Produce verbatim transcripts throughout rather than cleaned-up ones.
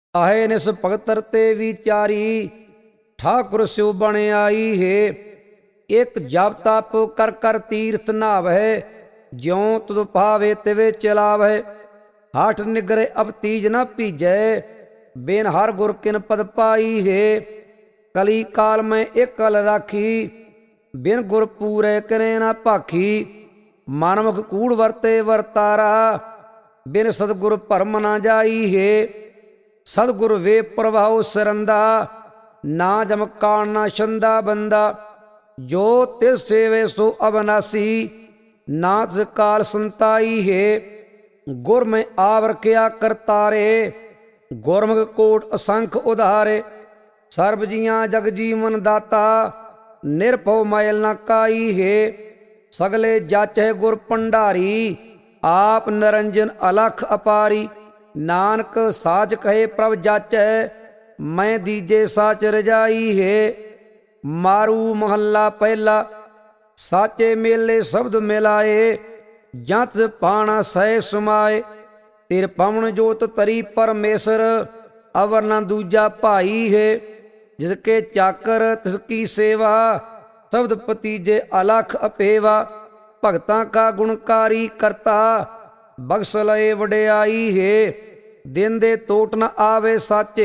आहे निस भगतर ते विचारी, ठाकुर स्यो बण आई है। एक जप तप कर कर तीर्थ नावै, ज्यों तुद भावे तिवे चलावै। हाठ निगरे अब तीज न पीजै, बिन हर गुर किन पद पाई है। कली काल में एक कल राखी, बिन गुर पूरे करे न भाखी। मानमुख कूड़ वरते वरतारा, बिन सतगुर भरम न जाई है। सतगुर वे प्रभाव सरंदा, ना जम कान ना छंदा बंदा। जो तिस सेवे सो अविनाशी, ना तिस काल संताई है। गुर में आवर किया करतारे, गुरमुख कोट असंख उधारे। सर्ब जियां जग जीवन दाता, निरभव मैल न काई है। सगले जाचै गुर भंडारी, आप निरंजन अलख अपारी। नानक साच कहे प्रभ जाचै, मैं दीजे साच रजाई है। मारू महला पहला, साचे मेले शब्द मिलाए। जंत पाना सह समाए, तिर पवन जोत तरी परमेसर। अवर न दूजा भाई है, जिसके चाकर तिसकी सेवा। शब्द पतीजे अलख अपेवा, भगतां का गुणकारी करता। बख्श लए वडियाई है, दिन दे टोट न आवे साचे।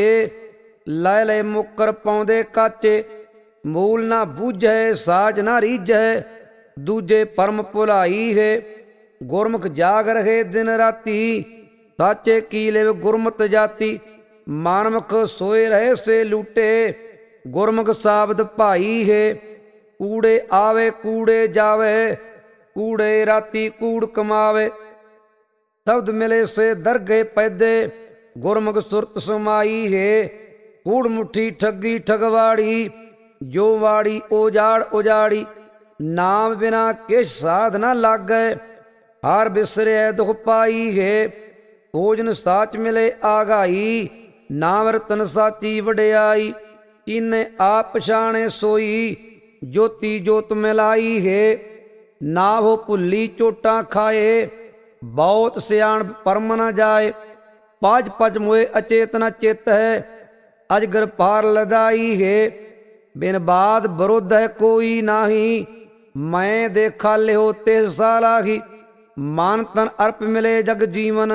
लै ले मुकर पाउंदे काचे, मूल ना बूझै साज ना रीझै। दूजे परम भुलाई है, गुरमुख जाग रहे दिन राती। साचे की लिव गुरमत जाति, मानमुख सोए रहे से लूटे। गुरमुख साबद भाई है, कूड़े आवे कूड़े जावे। कूड़े राती कूड़ कमावे, शब्द मिले से दरगे पैदे। गुरमुख सुरत समाई है, कूड़ मुट्ठी ठगी ठगवाड़ी। जो वाड़ी ओजाड़ उजाड़ी, नाम बिना किस साध न लागै। हार बिसरे दुख पाई है, भोजन साच मिले आगाई। नाम रतन साची वडियाई, इन्ने आप पछाणे सोई। ज्योति जोत मिलाई है, ना हो भुल्ली चोटां खाए। बहुत सियाण परम न जाए, पाज पज मोए अचेतना चित है। अजगर पार लदाई है, बिन बाद विरोध है कोई नाही। मैं देखा लिहो तिस सालाही, मान तन अर्प मिले जग जीवन।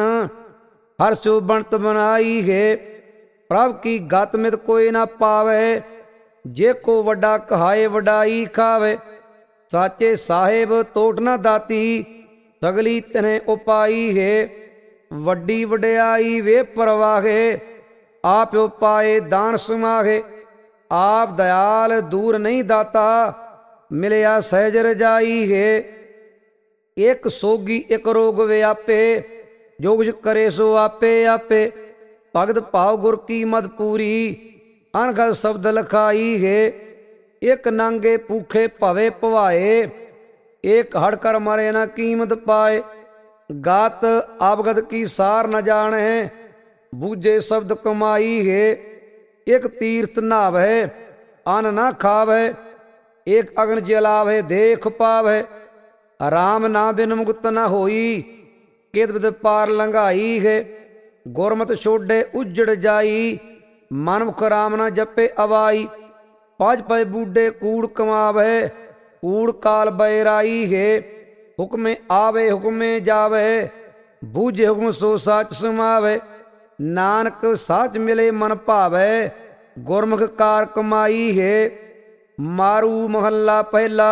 हर सो बनत बनाई है, प्रभ की गत मित कोई ना पावे। जे को वड्डा कहाए वडाई खावे। साचे साहेब तोट ना दाती, सगली तने उपाई है। वड्डी वडियाई वे परवाहे, आप उपाए दान समाहे। आप दयाल दूर नहीं दाता, मिलिया सहज रजाई है। एक सोगी एक रोग व्यापे, जो कुछ करे सो आपे आपे। भगत भाव गुर की मद पूरी, अनगढ़ शब्द लखाई है। एक नांगे भूखे भवे भवाए, एक हड़कर मरे न कीमत पाए। गात आवगत की सार न जाने, बूझे शब्द कमाई है। एक तीर्थ नावे, अन्न न खावे। एक अग्न जलावे देख पावे। राम ना बिन मुक्त न होई, कित बिद पार लंघाई है। गुरमत छोड़े उजड़ जाई, मनमुख राम न जपे अवाई। पाज पै बूढ़े कूड़ कमावे, कूड़ काल बैराई है। हुक्मे आवे हुक्मे जावे, बूझे हुक्म सो साच समावे। नानक साच मिले मन भावे, गुरमुख कार कमाई है। मारू महला पहला,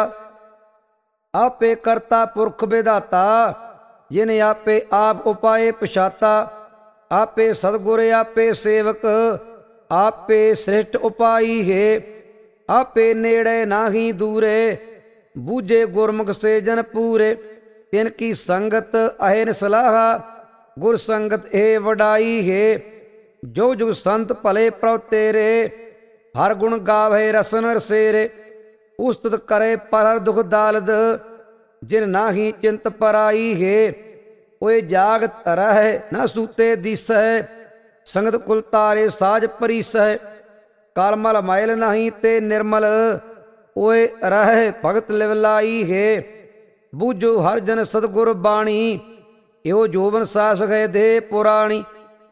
आपे करता पुरख विधाता। जिन आपे आप उपाय पछाता। आपे सतगुर आपे सेवक, आपे श्रेष्ठ उपाई है। आपे नेड़े नाही दूरे, बूझे गुरमुख से जन पूरे। तिनकी संगत अहिन सलाहा, गुर संगत ए वडाई है। जो जुग संत भले प्रभ तेरे, हर गुण गावे रसन रसेरे। उस्तत करे पर हर दुख दालद, जिन नाही चिंत पराई है। ओए जागत रह न सूते दिसै, संगत कुल तारे साज परिसै। कालमल मैल नहीं ते निर्मल, ओए रह भगत लिवलाई है। बूझो हर जन सतगुर बाणी, यो जोवन सास गए दे पुराणी।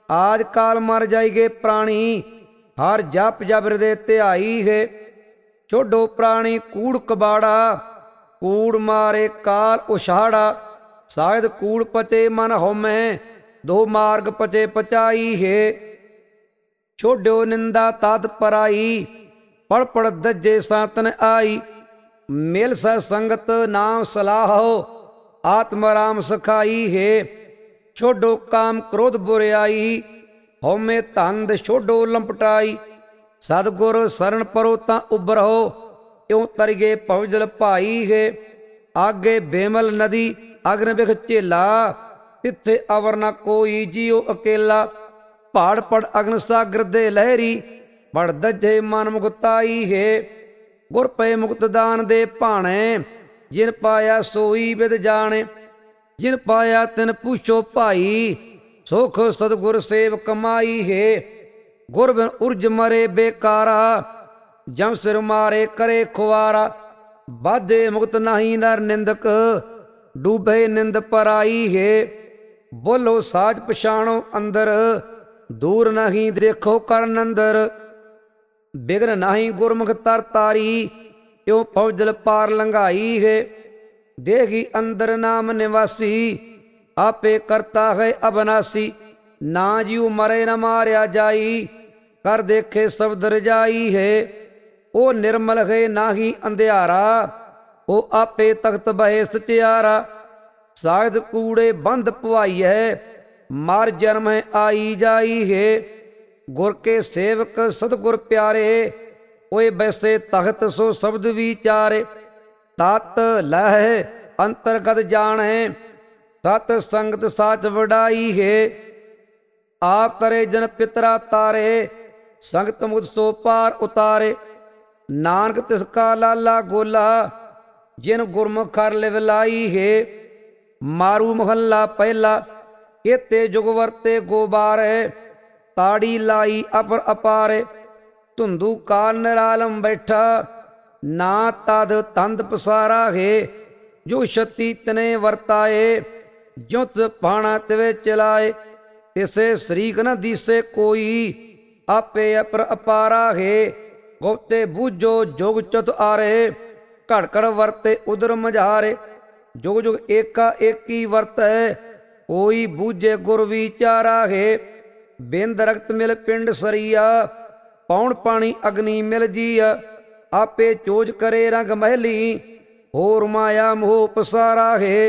ਆਜ ਕਾਲ ਮਰ ਜਾਈਗੇ ਪ੍ਰਾਣੀ, ਹਰ ਜਪ ਜਪ ਹਿਰਦੇ ਧਿਆਈ ਹੈ। ਛੋਡੋ ਪ੍ਰਾਣੀ ਕੂੜ ਕਬਾੜਾ, ਕੂੜ ਮਾਰੇ ਕਾਲ ਉਛਾੜਾ। ਸਾਹਿਤ ਕੂੜ ਪਚੇ ਮਨ ਹਉਮੈ, ਦੋ ਮਾਰਗ ਪਚੇ ਪਚਾਈ ਹੈ। ਛੋਡਿਓ ਨਿੰਦਾ ਤਤ ਪਰਾਈ, ਪੜ ਪੜ ਦੱਜੇ ਸਾਤਨ ਆਈ। ਮਿਲ ਸਹਿ ਸੰਗਤ ਨਾਮ ਸਲਾਹੋ, ਆਤਮ ਰਾਮ ਸਖਾਈ ਹੈ। ਛੋਡੋ ਕਾਮ ਕ੍ਰੋਧ ਬੁਰਿਆਈ, ਹਉਮੈ ਧੰਦ ਛੋਡੋ ਲੰਪਟਾਈ। ਸਤਿਗੁਰ ਸਰਣ ਪਰੋ ਤਾਂ ਉਬਰੋ, ਇਉ ਤਰੀਏ ਭਵਜਲ ਭਾਈ ਹੈ। ਆਗੇ ਬੇਮਲ ਨਦੀ ਅਗਨ ਬਿਖ ਝੇਲਾ, ਤਿੱਥੇ ਅਵਰ ਨਾ ਕੋਈ ਜੀਉ ਅਕੇਲਾ। ਪਹਾੜ ਪੜ ਅਗਨ ਸਾਗਰ ਦੇ ਲਹਿਰੀ, ਬੜ ਦੱਜੇ ਮਨ ਮੁਕਤਾਈ ਹੈ। ਗੁਰ ਪਏ ਮੁਕਤ ਦਾਨ ਦੇ ਭਾਣੇ, ਜਿਨ ਪਾਇਆ ਸੋਈ ਵਿਦ ਜਾਣੇ। ਜਿਨ ਪਾਇਆ ਤਿਨ ਪੁੱਛੋ ਭਾਈ, ਸੁਖ ਸਤਿਗੁਰ ਸੇਵ ਕਮਾਈ ਹੈ। ਗੁਰ ਬਿਨ ਉਰਜ ਮਰੇ ਬੇਕਾਰਾ, ਜਮ ਸਿਰ ਮਾਰੇ ਕਰੇ ਖੁਆਰਾ। ਬਾਧੇ ਮੁਕਤ ਨਹੀਂ ਨਰ ਨਿੰਦਕ, ਡੂਬੇ ਨਿੰਦ ਪਰਾਈ ਹੈ। ਬੋਲੋ ਸਾਜ ਪਛਾਣੋ ਅੰਦਰ, ਦੂਰ ਨਹੀਂ ਦੇਖੋ ਕਰਨ ਅੰਦਰ। ਬਿਗਨ ਨਹੀਂ ਗੁਰਮੁਖ ਤਰ ਤਾਰੀ, ਇਉ ਫੌਜਲ ਪਾਰ ਲੰਘਾਈ ਹੈ। ਦੇਹੀ ਅੰਦਰ ਨਾਮ ਨਿਵਾਸੀ, ਆਪੇ ਕਰਤਾ ਹੈ ਅਬਨਾਸੀ। ਨਾ ਜਿਉ ਮਰੇ ਨ ਮਾਰਿਆ ਜਾਈ, ਕਰ ਦੇਖੇ ਸ਼ਬਦ ਰਜਾਈ ਹੈ। ਉਹ ਨਿਰਮਲ ਹੈ ਨਾਹੀ ਅੰਧਿਆਰਾ, ਉਹ ਆਪੇ ਤਖਤ ਬਹੇ ਸਚਿਆਰਾ। ਸਾਗਤ ਕੂੜੇ ਬੰਧ ਪਵਾਈਐ, ਮਰ ਜਨਮ ਹੈ ਆਈ ਜਾਈ ਹੈ। ਗੁਰ ਕੇ ਸੇਵਕ ਸਤਿਗੁਰ ਪਿਆਰੇ, ਓਏ ਬੈਸੇ ਤਖਤ ਸੋ ਸ਼ਬਦ ਵਿਚਾਰੇ। ਤਤ ਲਹਿ ਅੰਤਰਗਤ ਜਾਣੈ, ਸਤ ਸੰਗਤ ਸਾਚ ਵਡਾਈ ਹੈ। ਆਪ ਤਰੇ ਜਨ ਪਿਤਰਾ ਤਾਰੇ, ਸੰਗਤ ਮੁਕਤ ਸੋ ਪਾਰ ਉਤਾਰੇ। ਨਾਨਕ ਤਿਸ ਕਾ ਲਾਲਾ ਗੋਲਾ, ਜਿਨ ਗੁਰਮੁਖ ਹਰਿ ਲਿਵ ਲਾਈ ਹੈ। ਮਾਰੂ ਮਹੱਲਾ ਪਹਿਲਾ, ਕੇਤੇ ਜੁਗ ਵਰਤੇ ਗੋਬਾਰੇ, ਤਾੜੀ ਲਾਈ ਅਪਰ ਅਪਾਰੇ। ਧੁੰਦੂ ਕਾਲ ਨਿਰਾਲਮ ਬੈਠਾ, ਨਾ ਤਦ ਤੰਦ ਪਸਾਰਾ ਹੈ। ਜੋ ਛਤੀ ਤਨੇ ਵਰਤਾਏ, ਜੁਤ ਪਾਣਾ ਤਿਵੇ ਚਲਾਏ। ਤਿਸੇ ਸਰੀਕ ਨ ਦੀਸੇ ਕੋਈ, ਆਪੇ ਅਪਰ ਅਪਾਰਾ ਹੈ। ਗੁਪਤੇ ਬੂਝੋ ਜੁਗ ਚੁਤ ਆਰੇ, ਘੜ ਘੜ ਵਰਤੇ ਉਦਰ ਮਝਾਰੇ। ਜੁਗ ਜੁਗ ਏਕਾ ਏਕੀ ਵਰਤੈ, ਕੋਈ ਬੂਝੇ ਗੁਰ ਵਿਚਾਰਾ ਹੈ। ਬਿੰਦ ਰਕਤ ਮਿਲ ਪਿੰਡ ਸਰੀਆ, ਪੌਣ ਪਾਣੀ ਅਗਨੀ ਮਿਲ ਜੀਆ। ਆਪੇ ਚੋਜ ਕਰੇ ਰੰਗ ਮਹਿਲੀ, ਹੋਰ ਮਾਇਆ ਮੋਹ ਪਸਾਰਾ ਹੈ।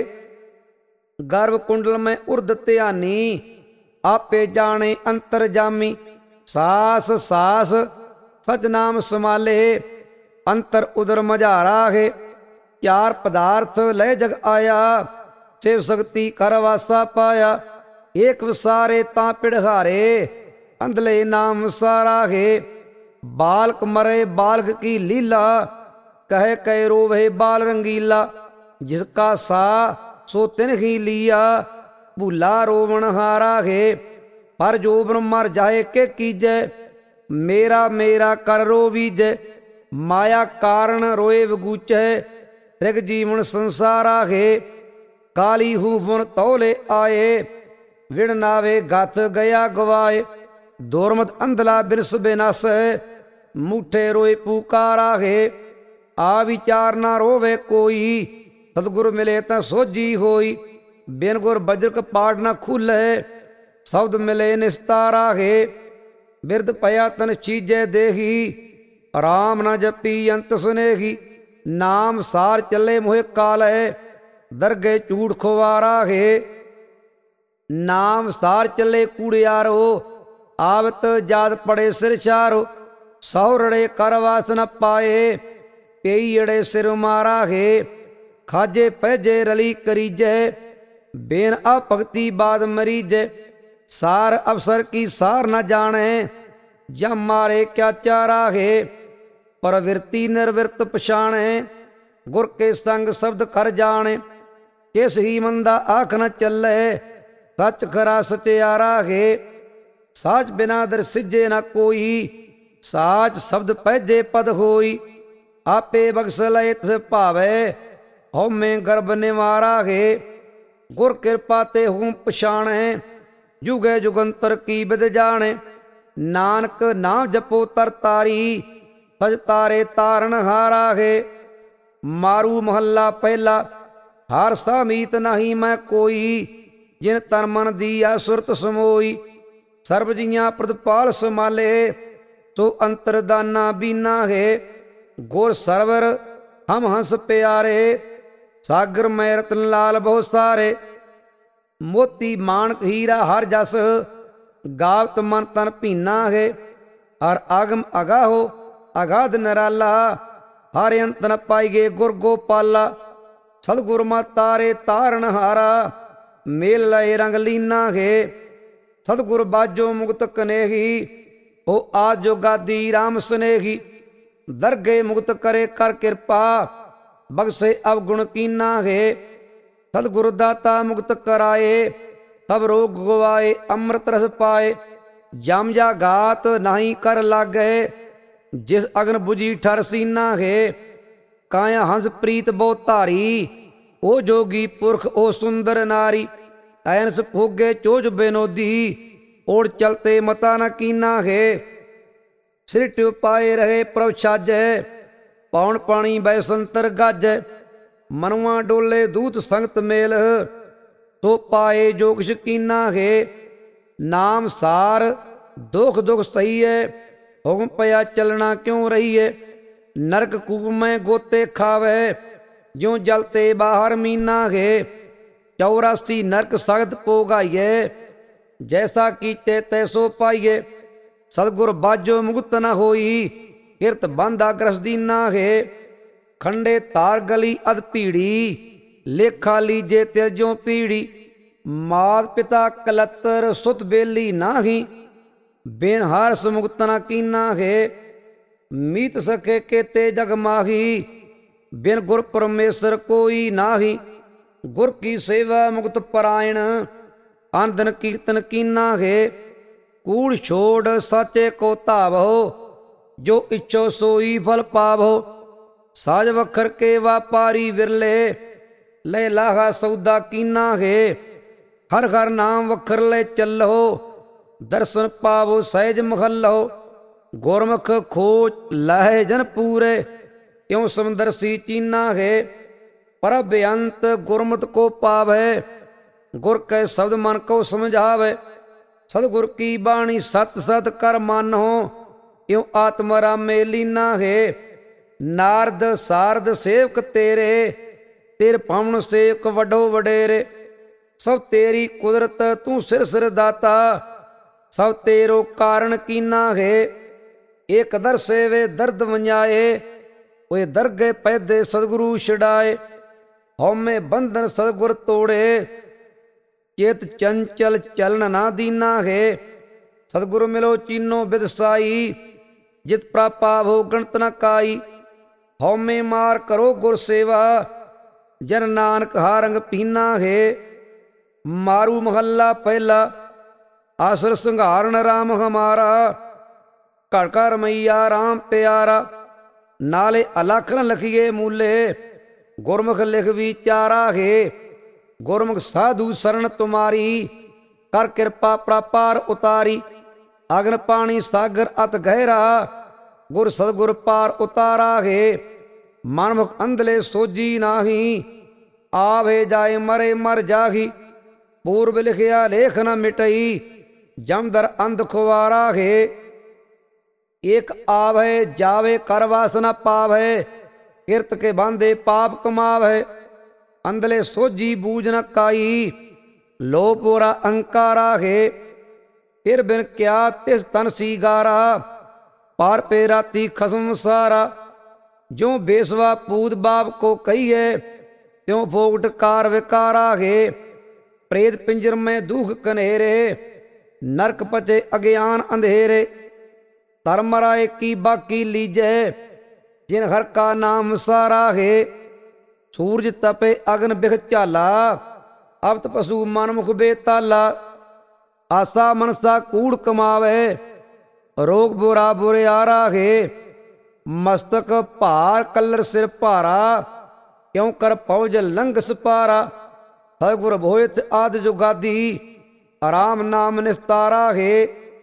ਗਰਭ ਕੁੰਡਲ ਮੈਂ ਉਰਦ ਧਿਆਨੀ, ਆਪੇ ਜਾਣੇ ਅੰਤਰ ਜਾਮੀ। ਸਾਸ ਸਾਸ ਸਚ ਨਾਮ ਸਮਾਲੇ, ਅੰਤਰ ਉਦਰ ਮਝਾਰਾ ਹੈ। ਚਾਰ ਪਦਾਰਥ ਲੈ ਜਗ ਆਇਆ, ਸਿਵ ਸ਼ਕਤੀ ਕਰ ਵਾਸਾ ਪਾਇਆ। ਏਕ ਵਿਸਾਰੇ ਤਾਂ ਪਿੜਹਾਰੇ, ਅੰਧਲੇ ਨਾਮ ਵਿਸਾਰਾ ਹੈ। ਬਾਲਕ ਮਰੇ ਬਾਲਕ ਕੀ ਲੀਲਾ, ਕਹੇ ਕਹੇ ਰੋਵੇ ਬਾਲ ਰੰਗੀਲਾ। ਜਿਸ ਕਾ ਸਾ ਸੋ ਤਿਨ ਹੀ ਲੀਆ, ਭੂਲਾ ਰੋਵਣ ਹਾਰਾ ਹੈ। ਪਰ ਜੋ ਬ੍ਰਹਮ ਮਰ ਜਾਏ ਕੇ ਕੀਜੈ, ਮੇਰਾ ਮੇਰਾ ਕਰ ਰੋਵੀਜੈ। ਮਾਇਆ ਕਾਰਨ ਰੋਏ ਵਗੂਚੈ, ਤ੍ਰਿਗ ਜੀਵਨ ਸੰਸਾਰਾ ਹੈ। ਕਾਲੀ ਹੂਫਨ ਤੌਲੇ ਆਏ, ਵਿਣ ਨਾਵੇ ਗਤ ਗਿਆ ਗਵਾਏ। ਦੁਰਮਤ ਅੰਧਲਾ ਬਿਰਸ ਬਿਨਾਸੈ, ਮੂਠੇ ਰੋਏ ਪੁਕਾਰਾ ਹੈ। ਆ ਵਿਚਾਰ ਨਾ ਰੋਵੇ ਕੋਈ, ਸਤਿਗੁਰ ਮਿਲੇ ਤਾਂ ਸੋਝੀ ਹੋਈ। ਬਿਨ ਗੁਰ ਬਜਰਕ ਪਾੜ ਨਾ ਖੁੱਲੇ, ਸ਼ਬਦ ਮਿਲੇ ਨਿਸਤਾਰਾ ਹੈ। ਬਿਰਧ ਪਿਆ ਤਨ ਚੀਜੈ ਦੇਹੀ, ਰਾਮ ਨਾ ਜਪੀ ਅੰਤ ਸੁਨੇਹੀ। ਨਾਮ ਸਾਰ ਚੱਲੇ ਮੋਹਿ ਕਾਲੈ, ਦਰਗੇ ਝੂਠ ਖੁਵਾਰਾ ਹੈ। ਨਾਮ ਸਾਰ ਚੱਲੇ ਕੂੜਿਆਰੋ, ਆਵਤ ਜਾਤ ਪੜੇ ਸਿਰ ਚਾਰੋ। ਸੌਰੜੇ ਕਰ ਵਾਸ ਨ ਪਾਏ, ਪਈ ਅੜੇ ਸਿਰ ਮਾਰਾ ਹੈ। ਖਾਜੇ ਪਹਿਜੇ ਰਲੀ ਕਰੀਜੈ, ਬੇਨ ਆ ਭਗਤੀ ਬਾਦ ਮਰੀਜੈ। ਸਾਰ ਅਵਸਰ ਕੀ ਸਾਰ ਨ ਜਾਣੈ, ਜਮ ਮਾਰੇ ਕਿਆ ਚਾਰਾ ਹੈ। ਪ੍ਰਵਿਰਤੀ ਨਿਰਵਿਰਤ ਪਛਾਣੈ, ਗੁਰ ਕੇ ਸੰਗ ਸ਼ਬਦ ਕਰ ਜਾਣੈ। ਕਿਸ ਹੀ ਮੰਦਾ ਆਖ ਨ ਚੱਲੇ, ਸੱਚ ਖਰਾ ਸਚਿਆਰਾ ਹੈ। ਸਾਚ ਬਿਨਾ ਦਰ ਸਿੱਜੇ ਨ ਕੋਈ, ਸਾਚ ਸ਼ਬਦ ਪਹਿਜੇ ਪਦ ਹੋਈ। ਆਪੇ ਬਖਸ਼ ਲਏ ਤਿਸ ਭਾਵੈ, ਹਉਮੈ ਗਰਭ ਨਿਵਾਰਾ ਹੈ। ਗੁਰ ਕਿਰਪਾ ਤੇ ਹੂੰ ਪਛਾਣੈ, ਜੁਗੇ ਜੁਗੰਤਰ ਕੀ ਬਿਦ ਜਾਣੇ। ਨਾਨਕ ਨਾਮ ਜਪੋ ਤਰ ਤਾਰੀ, ਸਜ ਤਾਰੇ ਤਾਰਨ ਹਾਰਾ ਹੈ। ਮਾਰੂ ਮਹੱਲਾ ਪਹਿਲਾ। ਹਰ ਸਾਮੀਤ ਨਹੀਂ ਮੈਂ ਕੋਈ, ਜਿਨ ਤਨ ਮਨ ਦੀਆ ਸੁਰਤ ਸਮੋਈ। ਸਰਬ ਜੀਆਂ ਪ੍ਰਤਪਾਲ ਸਮਾਲੇ, ਸੋ ਅੰਤਰਦਾਨਾ ਬੀਨਾ ਹੈ। ਗੁਰ ਸਰਵਰ ਹਮ ਹੰਸ ਪਿਆਰੇ, ਸਾਗਰ ਮੈਂ ਰਤਨ ਲਾਲ ਬਹੁ ਸਾਰੇ। ਮੋਤੀ ਮਾਣਕ ਹੀਰਾ ਹਰ ਜਸ, ਗਾਵਤ ਮਨ ਤਨ ਭੀਨਾ ਹੈ। ਹਰ ਆਗਮ ਅਗਾਹੋ ਅਗਾਧ ਨਿਰਾਲਾ, ਹਰ ਅੰਤ ਨ ਪਾਈਗੇ ਗੁਰ ਗੋਪਾਲਾ। ਸਤਿਗੁਰ ਮਾ ਤਾਰੇ ਤਾਰਨ ਹਾਰਾ, ਮੇਲ ਲਏ ਰੰਗ ਲੀਨਾ ਹੈ। ਸਤਿਗੁਰ ਬਾਜੋ ਮੁਕਤ ਕਨੇਹੀ, ਉਹ ਆਦ ਜੋਗਾਦੀ ਰਾਮ ਸਨੇਹੀ। ਦਰਗੇ ਮੁਕਤ ਕਰੇ ਕਰ ਕਿਰਪਾ, ਬਖਸ਼ੇ ਅਵਗੁਣ ਕੀਨਾ ਹੈ। ਸਤਿਗੁਰ ਦਾਤਾ ਮੁਕਤ ਕਰਾਏ, ਸਭ ਰੋਗ ਗਵਾਏ ਅੰਮ੍ਰਿਤ ਰਸ ਪਾਏ। ਜਮ ਜਾ ਗਾਤ ਨਹੀਂ ਕਰ ਲਾਗੇ, ਜਿਸ ਅਗਨ ਬੁਝੀ ਠਰ ਸੀਨਾ ਹੈ। ਕਾਇਆ ਹੰਸ ਪ੍ਰੀਤ ਬਹੁ ਧਾਰੀ, ਉਹ ਜੋਗੀ ਪੁਰਖ ਉਹ ਸੁੰਦਰ ਨਾਰੀ। ਐਨਸ ਭੋਗੇ ਚੋਜ ਬੇਨੋਦੀ, ਓੜ ਚਲਤੇ ਮਤਾ ਨ ਕੀਨਾ ਹੈ। ਸ੍ਰਿਟ ਪਾਏ ਰਹੇ ਪ੍ਰਭ ਛਾਜੈ, ਪੌਣ ਪਾਣੀ ਬੈ ਸੰਤਰ ਗਾਜੈ। ਮਨੁਆ ਡੋਲੇ ਦੂਤ ਸੰਗਤ ਮੇਲ, ਸੋ ਪਾਏ ਜੋ ਕਿਛ ਕੀਨਾ ਹੈ। ਨਾਮ ਸਾਰ ਦੁਖ ਦੁਖ ਸਹੀਏ, ਹੁਕਮ ਪਿਆ ਚੱਲਣਾ ਕਿਉਂ ਰਹੀਏ। ਨਰਕ ਕੂਪ ਮੈਂ ਗੋਤੇ ਖਾਵੇ, ਜਿਉ ਜਲ ਤੇ ਬਾਹਰ ਮੀਨਾ ਹੈ। ਚੌਰਾਸੀ ਨਰਕ ਸਖਤ ਪੋਗਾਈਏ, ਜੈਸਾ ਕੀਤੇ ਤੈਸੋ ਪਾਈਏ। ਸਤਿਗੁਰ ਬਾਜੋ ਮੁਕਤ ਨ ਹੋਈ, ਕਿਰਤ ਬੰਦਾ ਗ੍ਰਸ ਦੀਨਾ ਹੈ। ਖੰਡੇ ਤਾਰ ਗਲੀ ਅਧ ਭੀੜੀ, ਲੇਖਾ ਲੀਜੇ ਤਿਰਜੋਂ ਪੀੜੀ। ਮਾਤ ਪਿਤਾ ਕਲੱਤਰ ਸੁਤ ਬੇਲੀ ਨਾਹੀ, ਬਿਨ ਹਾਰਸ ਮੁਕਤ ਨ ਕੀਨਾ ਹੈ। ਮੀਤ ਸਕੇ ਕੇਤੇ ਜਗ ਮਾਹੀ, ਬਿਨ ਗੁਰ ਪਰਮੇਸ਼ਰ ਕੋਈ ਨਾਹੀ। ਗੁਰ ਕੀ ਸੇਵਾ ਮੁਕਤ ਪਰਾਇਣ, ਆਨੰਦਨ ਕੀਰਤਨ ਕੀਨਾ ਹੈ। ਕੂੜ ਛੋੜ ਸਾਚੇ ਕੋ ਧਾਵੋ, ਜੋ ਇੱਛੋ ਸੋਈ ਫਲ ਪਾਵੋ। ਸਾਜ ਵਖਰ ਕੇ ਵਾਪਾਰੀ ਵਿਰਲੇ, ਲੈ ਲਾਹਾ ਸੌਦਾ ਕੀਨਾ ਹੈ। ਹਰ ਹਰ ਨਾਮ ਵਖਰ ਲੈ ਚੱਲੋ, ਦਰਸ਼ਨ ਪਾਵੋ ਸਹਿਜ ਮਹੱਲੋ। ਗੁਰਮੁਖ ਖੋਜ ਲਾਹੇ ਜਨ ਪੂਰੇ, ਕਿਉ ਸਮਦਰਸੀ ਚੀਨਾ ਹੈ। ਪ੍ਰਭ ਅੰਤ ਗੁਰਮਤਿ ਕੋ ਪਾਵੈ, ਗੁਰ ਕੈ ਸ਼ਬਦ ਮਨ ਕੋ ਸਮਝਾਵੇ। ਸਤਿਗੁਰ ਕੀ ਬਾਣੀ ਸਤ ਸਤ ਕਰ ਮਾਨੋ, ਇਉ ਆਤਮ ਰਾਮੇ ਲੀਨਾ ਹੈ। ਨਾਰਦ ਸਾਰਦ ਸੇਵਕ ਤੇਰੇ, ਤੇਰ ਪਾਵਨ ਸੇਵਕ ਵੱਡੋ ਵਡੇਰੇ। ਸਭ ਤੇਰੀ ਕੁਦਰਤ ਤੂੰ ਸਿਰ ਸਿਰ ਦਾਤਾ, ਸਭ ਤੇਰੋ ਕਾਰਨ ਕੀਨਾ ਹੈ। ਏਕ ਦਰ ਸੇਵੇ ਦਰਦ ਵੰਜਾਏ, ਓਏ ਦਰਗੇ ਪੈਦੇ ਸਤਿਗੁਰੂ ਛਡਾਏ। ਹਉਮੈ ਬੰਧਨ ਸਤਿਗੁਰ ਤੋੜੇ, ਚੇਤ ਚੰਚਲ ਚਲਨ ਨਾ ਦੀਨਾ ਹੈ। ਸਤਿਗੁਰ ਮਿਲੋ ਚੀਨੋ ਬਿਦ ਸਾਈ, ਜਿਤ ਪ੍ਰਾਪਾਵੋ ਗਣਤ ਨ ਕਾਈ। ਹਉਮੈ ਮਾਰ ਕਰੋ ਗੁਰ ਸੇਵਾ, ਜਨ ਨਾਨਕ ਹਾਰੰਗ ਪੀਨਾ ਹੈ। ਮਾਰੂ ਮਹੱਲਾ ਪਹਿਲਾ। ਆਸਰ ਸੰਘਾਰਨ ਰਾਮ ਹਮਾਰਾ, ਘਰ ਘਰ ਮਈਆ ਰਾਮ ਪਿਆਰਾ। ਨਾਲੇ ਅਲਖ ਨ ਲਖੀਏ ਮੂਲੇ, ਗੁਰਮੁਖ ਲਿਖ ਵਿਚਾਰਾ ਹੈ। ਗੁਰਮੁਖ ਸਾਧੂ ਸਰਣ ਤੁਮਾਰੀ, ਕਰ ਕਿਰਪਾ ਪ੍ਰਾਪਾਰ ਉਤਾਰੀ। ਅਗਨ ਪਾਣੀ ਸਾਗਰ ਅਤ ਗਹਿਰਾ, ਗੁਰ ਸਤਿਗੁਰ ਪਾਰ ਉਤਾਰਾ ਹੈ। ਮਨਮੁਖ ਅੰਧਲੇ ਸੋਜੀ ਨਾਹੀ, ਆਵੇ ਜਾਏ ਮਰੇ ਮਰ ਜਾਹੀ। ਪੂਰਬ ਲਿਖਿਆ ਲੇਖ ਨ ਮਿਟਈ, ਜਮਦਰ ਅੰਧ ਖੁਆਰਾ ਹੈ। ਇੱਕ ਆਵੇ ਜਾਵੇ ਕਰ ਵਾਸ ਨ ਪਾਵੇ, ਕਿਰਤ ਕੇ ਬਾਂਧੇ ਪਾਪ ਕਮਾਵੇ। ਅੰਧਲੇ ਸੋਝੀ ਬੂਝ ਨ ਕਾਈ, ਲੋ ਪੂਰਾ ਅੰਕਾਰਾ ਹੈ। ਫਿਰ ਬਿਨ ਕਿਆ ਤਿਸ ਤਨ ਸੀਗਾਰਾ, ਪਾਰ ਪੇ ਰਾਤੀ ਖਸਮ ਸਾਰਾ। ਜੋ ਬੇਸਵਾ ਪੂਤ ਬਾਪ ਕੋ ਕਹੀਏ, ਤਿਉ ਫੋਗਟ ਕਾਰ ਵਿਕਾਰਾ ਹੈ। ਪ੍ਰੇਤ ਪਿੰਜਰ ਮੈਂ ਦੁਖ ਕਨੇਰੇ, ਨਰਕ ਪਚੇ ਅਗਿਆਨ ਅੰਧੇਰੇ। ਧਰਮ ਰਾਏ ਕੀ ਬਾਕੀ ਲੀਜੈ, ਜਿਨ ਹਰ ਕਾ ਨਾਮ ਸਾਰਾ ਹੈ। ਸੂਰਜ ਤਪੇ ਅਗਨ ਬਿਖ ਝਾਲਾ, ਅਵਤ ਪਸ਼ੂ ਮਨਮੁਖ ਬੇਤਾਲਾ। ਆਸਾ ਮਨਸਾ ਕੂੜ ਕਮਾਵੇ, ਰੋਗ ਬੁਰਾ ਬੁਰਿਆਰਾ ਹੈ। ਮਸਤਕ ਭਾਰ ਕਲਰ ਸਿਰ ਭਾਰਾ, ਕਿਉ ਕਰ ਪਉਜ ਲੰਘ ਸਪਾਰਾ। ਸਤਿਗੁਰ ਭੋਇਤ ਆਦਿ ਜੁਗਾਦੀ, ਆਰਾਮ ਨਾਮ ਨਿਸਤਾਰਾ ਹੈ।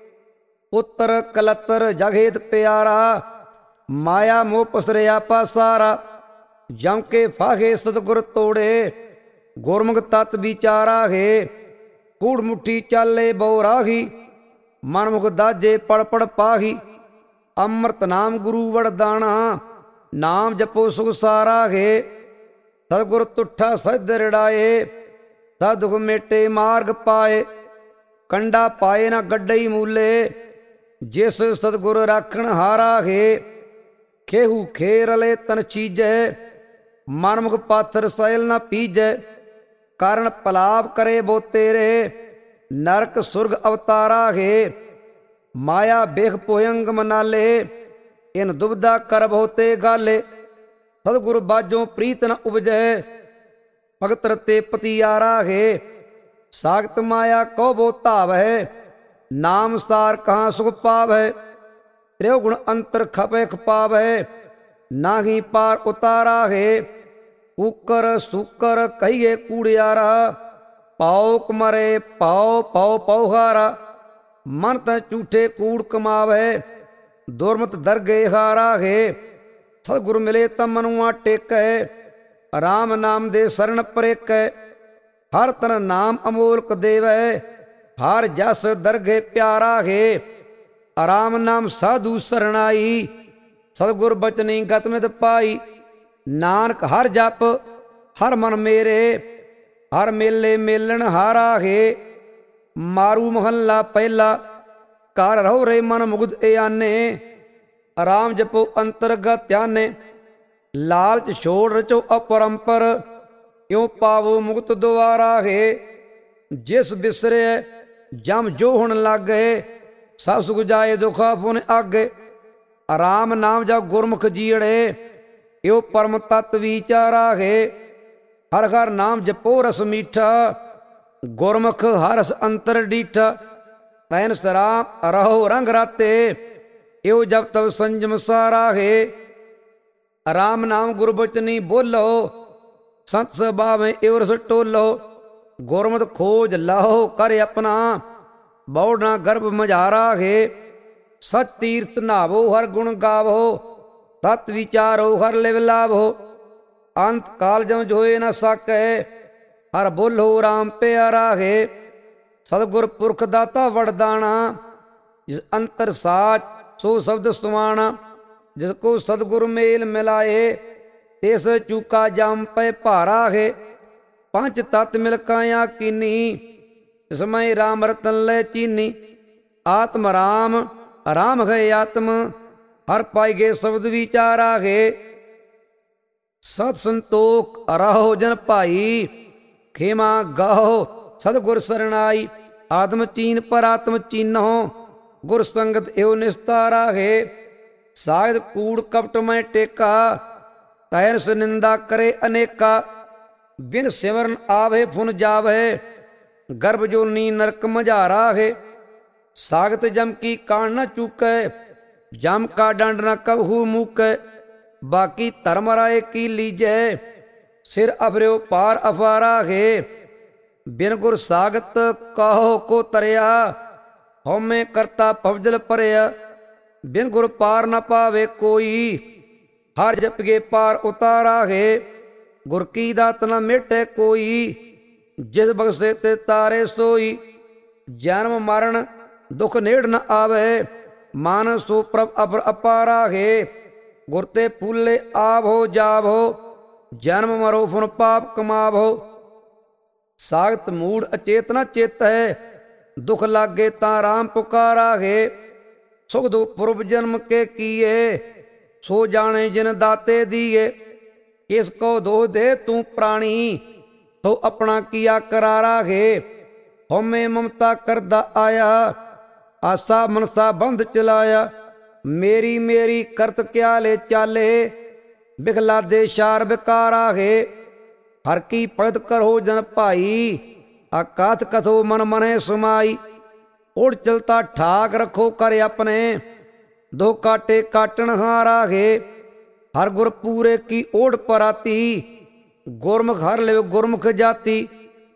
ਪੁੱਤਰ ਕਲਤਰ ਜਗੇਤ ਪਿਆਰਾ, ਮਾਇਆ ਮੋਹ ਪਸਰਿਆ ਪਾਸਾਰਾ। ਜਮ ਕੇ ਫਾਹੇ ਸਤਿਗੁਰ ਤੋੜੇ, ਗੁਰਮੁਖ ਤਤ ਵਿਚਾਰਾ ਹੈ। ਕੂੜ ਮੁੱਠੀ ਚਾਲੇ ਬਹੁ ਰਾਹੀ, ਮਨਮੁਖ ਦਾਜੇ ਪੜ ਪੜ ਪਾਹੀ। ਅੰਮ੍ਰਿਤ ਨਾਮ ਗੁਰੂ ਵਰਦਾਨਾ, ਨਾਮ ਜਪੋ ਸੁਖ ਸਾਰਾ ਹੈ। ਸਤਿਗੁਰ ਤੁਠਾ ਸਦ ਰੜਾਏ, ਸਦ ਦੁਖ ਮੇਟੇ ਮਾਰਗ ਪਾਏ। ਕੰਡਾ ਪਾਏ ਨਾ ਗੱਡਈ ਮੂਲੇ, ਜਿਸ ਸਤਿਗੁਰ ਰਾਖਣ ਹਾਰਾ ਹੈ। ਖੇਹੂ ਖੇ ਰਲੇ ਤਨ ਚੀਜੈ, ਮਨਮੁਖ ਪਾਥਰ ਸੈਲ ਨਾ ਪੀਜੈ। ਕਾਰਨ ਪਲਾਪ ਕਰੇ ਬੋ ਤੇਰੇ, ਨਰਕ ਸੁਰਗ ਅਵਤਾਰਾ ਹੈ। ਮਾਇਆ ਬੇਖ ਭੁਯੰਗ ਮਨਾਲੇ, ਇਨ ਦੁਬਦਾ ਕਰ ਬਹੁਤੇ ਗਾਲੇ। ਸਤਿਗੁਰ ਬਾਝੋਂ ਪ੍ਰੀਤ ਨ ਉਪਜੈ, ਭਗਤ ਰਤੇ ਪਤੀਆਰਾ ਹੈ। ਸਾਗਤ ਮਾਇਆ ਕੋ ਬੋ ਧਾਵੈ, ਨਾਮ ਸਾਰ ਕਹਾਂ ਸੁਖ ਪਾਵੈ। ਤ੍ਰਿਉ ਗੁਣ ਅੰਤਰ ਖਪੈ ਖਪਾਵੈ, ਨਾਹੀ ਪਾਰ ਉਤਾਰਾ ਹੈ। ਕੂਕਰ ਸੂਕਰ ਕਹੀਏ ਕੂੜਿਆਰਾ, ਪਾਉ ਕਮਰੇ ਪਾਉ ਪਾਉ ਪਉਹਾਰਾ। ਮਨ ਤਾਂ ਝੂਠੇ ਕੂੜ ਕਮਾਵੇ, ਦੁਰਮਤ ਦਰਗੇ ਹਾਰਾ ਹੈ। ਸਤਿਗੁਰ ਮਿਲੇ ਤਾਂ ਮਨੁਆ ਟੇਕੈ, ਰਾਮ ਨਾਮ ਦੇ ਸਰਣ ਪਰੇਕੈ। ਹਰ ਤਨ ਨਾਮ ਅਮੋਲਕ ਦੇਵੈ, ਹਰ ਜਸ ਦਰਗੇ ਪਿਆਰਾ ਹੈ। ਆਰਾਮ ਨਾਮ ਸਾਧੂ ਸਰਣਾਈ, ਸਤਿਗੁਰ ਬਚਨੀ ਗਤਮਿਤ ਪਾਈ। ਨਾਨਕ ਹਰ ਜਪ ਹਰ ਮਨ ਮੇਰੇ, ਹਰ ਮੇਲੇ ਮੇਲਣ ਹਾਰਾ ਹੈ। ਮਾਰੂ ਮਹੱਲਾ ਪਹਿਲਾ, ਘਰ ਰਹੋ ਰੇ ਮਨ ਮੁਗਧ ਇਆਨੇ। ਆਰਾਮ ਜਪੋ ਅੰਤਰਗਤ ਧਿਆਨੇ, ਲਾਲਚ ਛੋੜ ਰਚੋ ਅਪਰੰਪਰ। ਇਉ ਪਾਵੋ ਮੁਕਤ ਦੁਆਰਾ ਹੈ। ਜਿਸ ਬਿਸਰੇ ਜਮ ਜੋ ਹੁਣ ਲਾਗੇ, ਸਭ ਸੁਖ ਜਾਏ ਦੁਖਾ ਪੁਨ ਆਗੇ। ਆਰਾਮ ਨਾਮ ਜਾ ਗੁਰਮੁਖ ਜੀੜੇ, ਇਉ ਪਰਮ ਤਤ ਵਿਚਾਰਾ ਹੈ। ਹਰ ਹਰ ਨਾਮ ਜਪੋ ਰਸ ਮੀਠਾ, ਗੁਰਮੁਖ ਹਰ ਰਸ ਅੰਤਰ ਡੀਠਾ। ਪੈਨ ਸਰਾਮ ਰਹੋ ਰੰਗ ਰਾਤੇ, ਇਉ ਜਬ ਤਬ ਸੰਜਮ ਸਾਰਾ ਹੈ। ਆਰਾਮ ਨਾਮ ਗੁਰਬਚਨੀ ਬੋਲੋ, ਸੰਤ ਸਭਾਵੇਂ ਇਉ ਰਸ ਟੋਲੋ। ਗੁਰਮਤਿ ਖੋਜ ਲਾਹੋ ਕਰ ਆਪਣਾ, ਬੌੜਨਾ ਗਰਭ ਮਝਾਰਾ ਹੈ। ਸਚ ਤੀਰਥ ਨਾਵੋ ਹਰ ਗੁਣ ਗਾਵੋ, ਤਤ ਵਿਚਾਰੋ ਹਰ ਲਿਵ ਲਾਭੋ। ਅੰਤ ਕਾਲ ਜਮ ਜੋਏ ਨਾ ਸਕੈ, ਹਰ ਬੋਲੋ ਰਾਮ ਪਿਆਰਾ ਹੈ। ਸਤਿਗੁਰ ਪੁਰਖ ਦਾਤਾ ਵਰਦਾਨਾ, ਜਿਸ ਅੰਤਰ ਸਾਚ ਸੋ ਸ਼ਬਦ ਸੁਆਣਾ। ਜਿਸ ਕੋ ਸਤਿਗੁਰ ਮੇਲ ਮਿਲਾਏ, ਤਿਸ ਚੂਕਾ ਜਮ ਪੈ ਭਾਰਾ ਹੈ। ਪੰਜ ਤਤ ਮਿਲ ਕਾਇਆ ਕੀਨੀ, ਤਿਸਮੈ ਰਾਮ ਰਤਨ ਲੈ ਚੀਨੀ। ਆਤਮ ਰਾਮ ਰਾਮ ਹੈ ਆਤਮ, ਹਰ ਪਾਈ ਗੇ ਸ਼ਬਦ ਵਿਚਾਰਾ ਹੈ। ਸਤ ਸੰਤੋਖ ਰਹੋ ਜਨ ਭਾਈ, ਖੇਮਾ ਗਾਹੋ ਸਤਿਗੁਰ ਸਰਣਾਈ। ਆਤਮ ਚੀਨ ਪਰ ਆਤਮ ਚੀਨੋ, ਗੁਰ ਸੰਗਤ ਇਉ ਨਿਸਤਾਰਾ ਹੈ। ਸਾਗਤ ਕੂੜ ਕਪਟ ਮੈਂ ਟੇਕਾ, ਤੈਰਸ ਨਿੰਦਾ ਕਰੇ ਅਨੇਕਾ। ਬਿਨ ਸਿਮਰਨ ਆਵੇ ਫੁਨ ਜਾਵੇ, ਗਰਭ ਜੋਨੀ ਨਰਕ ਮਝਾਰਾ ਹੈ। ਸਾਗਤ ਜਮ ਕੀ ਕਾਣ ਨ ਚੂਕੈ, ਜਮ ਕਾ ਡੰਡ ਨ ਕਬਹੂ ਮੂਕੈ। ਬਾਕੀ ਧਰਮ ਰਾਏ ਕੀ ਲੀਜੈ, ਸਿਰ ਅਫਰਿਓ ਪਾਰ ਅਫਾਰਾ ਹੈ। ਬਿਨ ਗੁਰ ਸਾਗਤ ਕਾਹੋ ਕੋ ਤਰਿਆ, ਹਉਮੈ ਕਰਤਾ ਭਵਜਲ ਭਰਿਆ। ਬਿਨ ਗੁਰ ਪਾਰ ਨ ਪਾਵੇ ਕੋਈ, ਹਰ ਜਪਗੇ ਪਾਰ ਉਤਾਰਾ ਹੈ। ਗੁਰ ਕੀ ਦਾਤ ਨ ਮੇਟੇ ਕੋਈ, ਜਿਸ ਬਖਸ਼ੇ ਤੇ ਤਾਰੇ ਸੋਈ। ਜਨਮ ਮਰਨ ਦੁਖ ਨੇੜ ਨ ਆਵੇ, ਮਾਨ ਸੋ ਪ੍ਰਭ ਅਪਰ ਅਪਾਰਾ ਹੈ। ਗੁਰ ਤੇ ਫੂਲੇ ਆਵੋ ਜਾਵੋ, ਜਨਮ ਮਰੋ ਫੁਨ ਪਾਪ ਕਮਾਵੋ। ਸਾਗਤ ਮੂੜ ਅਚੇਤਨਾ ਚਿਤ ਹੈ, ਦੁਖ ਲਾਗੇ ਤਾਂ ਰਾਮ ਪੁਕਾਰਾ ਹੈ। ਸੁਖ ਦੁਖ ਪੁਰਬ ਜਨਮ ਕੇ ਕੀਏ, ਸੋ ਜਾਣੇ ਜਿਨ ਦਾਤੇ ਦੀਏ। ਇਸ ਕੋ ਦੋ ਦੇ ਤੂੰ ਪ੍ਰਾਣੀ, ਸੋ ਆਪਣਾ ਕੀਆ ਕਰਾਰਾ ਹੈ। ਹਉਮੈ ਮਮਤਾ ਕਰਦਾ ਆਇਆ, ਆਸਾ ਮਨਸਾ ਬੰਧ ਚਲਾਇਆ। ਮੇਰੀ ਮੇਰੀ ਕਰਤ ਕਿਆ ਲੈ ਚਾਲੇ, ਬਿਖਲਾ ਦੇ ਸ਼ਾਰ ਬਿਕਾਰਾ ਹੈ। ਹਰ ਕੀ ਭਗਤ ਕਰੋ ਜਨ ਭਾਈ, ਆਕਾਤ ਕਥੋ ਮਨ ਮਨੇ ਸਮਾਈ। ਉੜ ਚਲਤਾ ਠਾਕ ਰੱਖੋ ਕਰ ਆਪਣੇ, ਦੋ ਕਾਟੇ ਕਾਟਣ ਹਾਰਾ ਹੈ। ਹਰ ਗੁਰ ਪੂਰੇ ਕੀ ਓੜ ਪਰਾਤੀ, ਗੁਰਮੁਖ ਹਰ ਲਿਵ ਗੁਰਮੁਖ ਜਾਤੀ।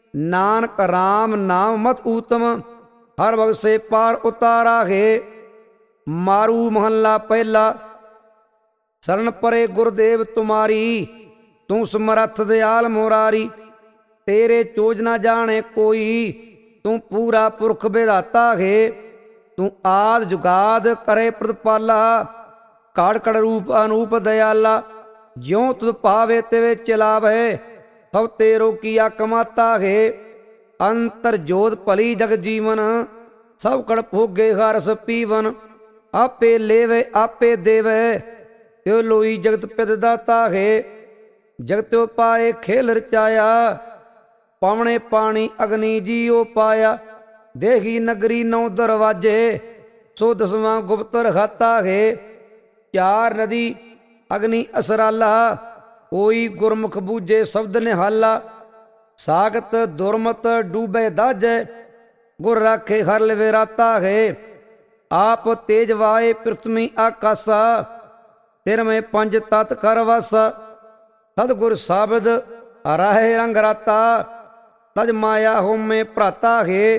ਨਾਨਕ ਰਾਮ ਨਾਮ ਮਤ ਊਤਮ, ਹਰ ਬਖਸ਼ੇ ਪਾਰ ਉਤਾਰਾ ਹੈ। ਮਾਰੂ ਮਹੱਲਾ ਪਹਿਲਾ। ਸ਼ਰਨ ਪਰੇ ਗੁਰਦੇਵ ਤੁਮਾਰੀ, ਤੂੰ ਸਮਰੱਥ ਦਿਆਲ ਮੁਰਾਰੀ। ਤੇਰੇ ਚੋਜ ਨਾ ਜਾਣੇ ਕੋਈ, ਤੂੰ ਪੂਰਾ ਪੁਰਖ ਵਿਧਾਤਾ ਹੈ। ਤੂੰ ਆਦ ਜੁਗਾਦ ਕਰੇ ਪ੍ਰਤਪਾਲਾ, ਕਾੜ ਕੜ ਰੂਪ ਅਨੂਪ ਦਿਆਲਾ। ਜਿਉ ਤੁਧ ਭਾਵੇ ਤਿਵੇਂ ਚਲਾਵੇ, ਸਭ ਤੇਰੋ ਕੀਆ ਕਮਾਤਾ ਹੈ। ਅੰਤਰ ਜੋਤ ਭਲੀ ਜਗ ਜੀਵਨ, ਸਭ ਕੜ ਭੋਗੇ ਹਰਸ ਪੀਵਨ। ਆਪੇ ਲੇਵੇ ਆਪੇ ਦੇਵੇ, ਤਿਉ ਲੋਈ ਜਗਤ ਪਿਤ ਦਾਤਾ ਹੈ। ਜਗਤਿਉ ਪਾਏ ਖੇਲ ਰਚਾਇਆ, ਪਵਣੇ ਪਾਣੀ ਅਗਨੀ ਜੀਉ ਪਾਇਆ। ਦੇਹੀ ਨਗਰੀ ਨੌ ਦਰਵਾਜੇ, ਸੋ ਦਸਵਾਂ ਗੁਪਤ ਰਖਾਤਾ ਹੈ। ਚਾਰ ਨਦੀ ਅਗਨੀ ਅਸਰਾਲਾ, ਕੋਈ ਗੁਰਮੁਖ ਬੂਝੇ ਸ਼ਬਦ ਨਿਹਾਲਾ। ਸਾਗਤ ਦੁਰਮਤ ਡੂਬੇ ਦਾਜੈ, ਗੁਰ ਰਾਖੇ ਹਰ ਲਵੇ ਰਾਤਾ ਹੈ। ਆਪ ਤੇਜ ਵਾਏ ਪ੍ਰਿਥਵੀ ਆਕਾਸਾ, ਤਿਰ ਮੈਂ ਪੰਜ ਤਤ ਕਰ ਵਾਸਾ। ਸਤਿਗੁਰ ਸਾਬਦ ਰਾਹੇ ਰੰਗ ਰਾਤਾ, ਤਜ ਮਾਇਆ ਹੋਮੇ ਭਰਾਤਾ ਹੈ।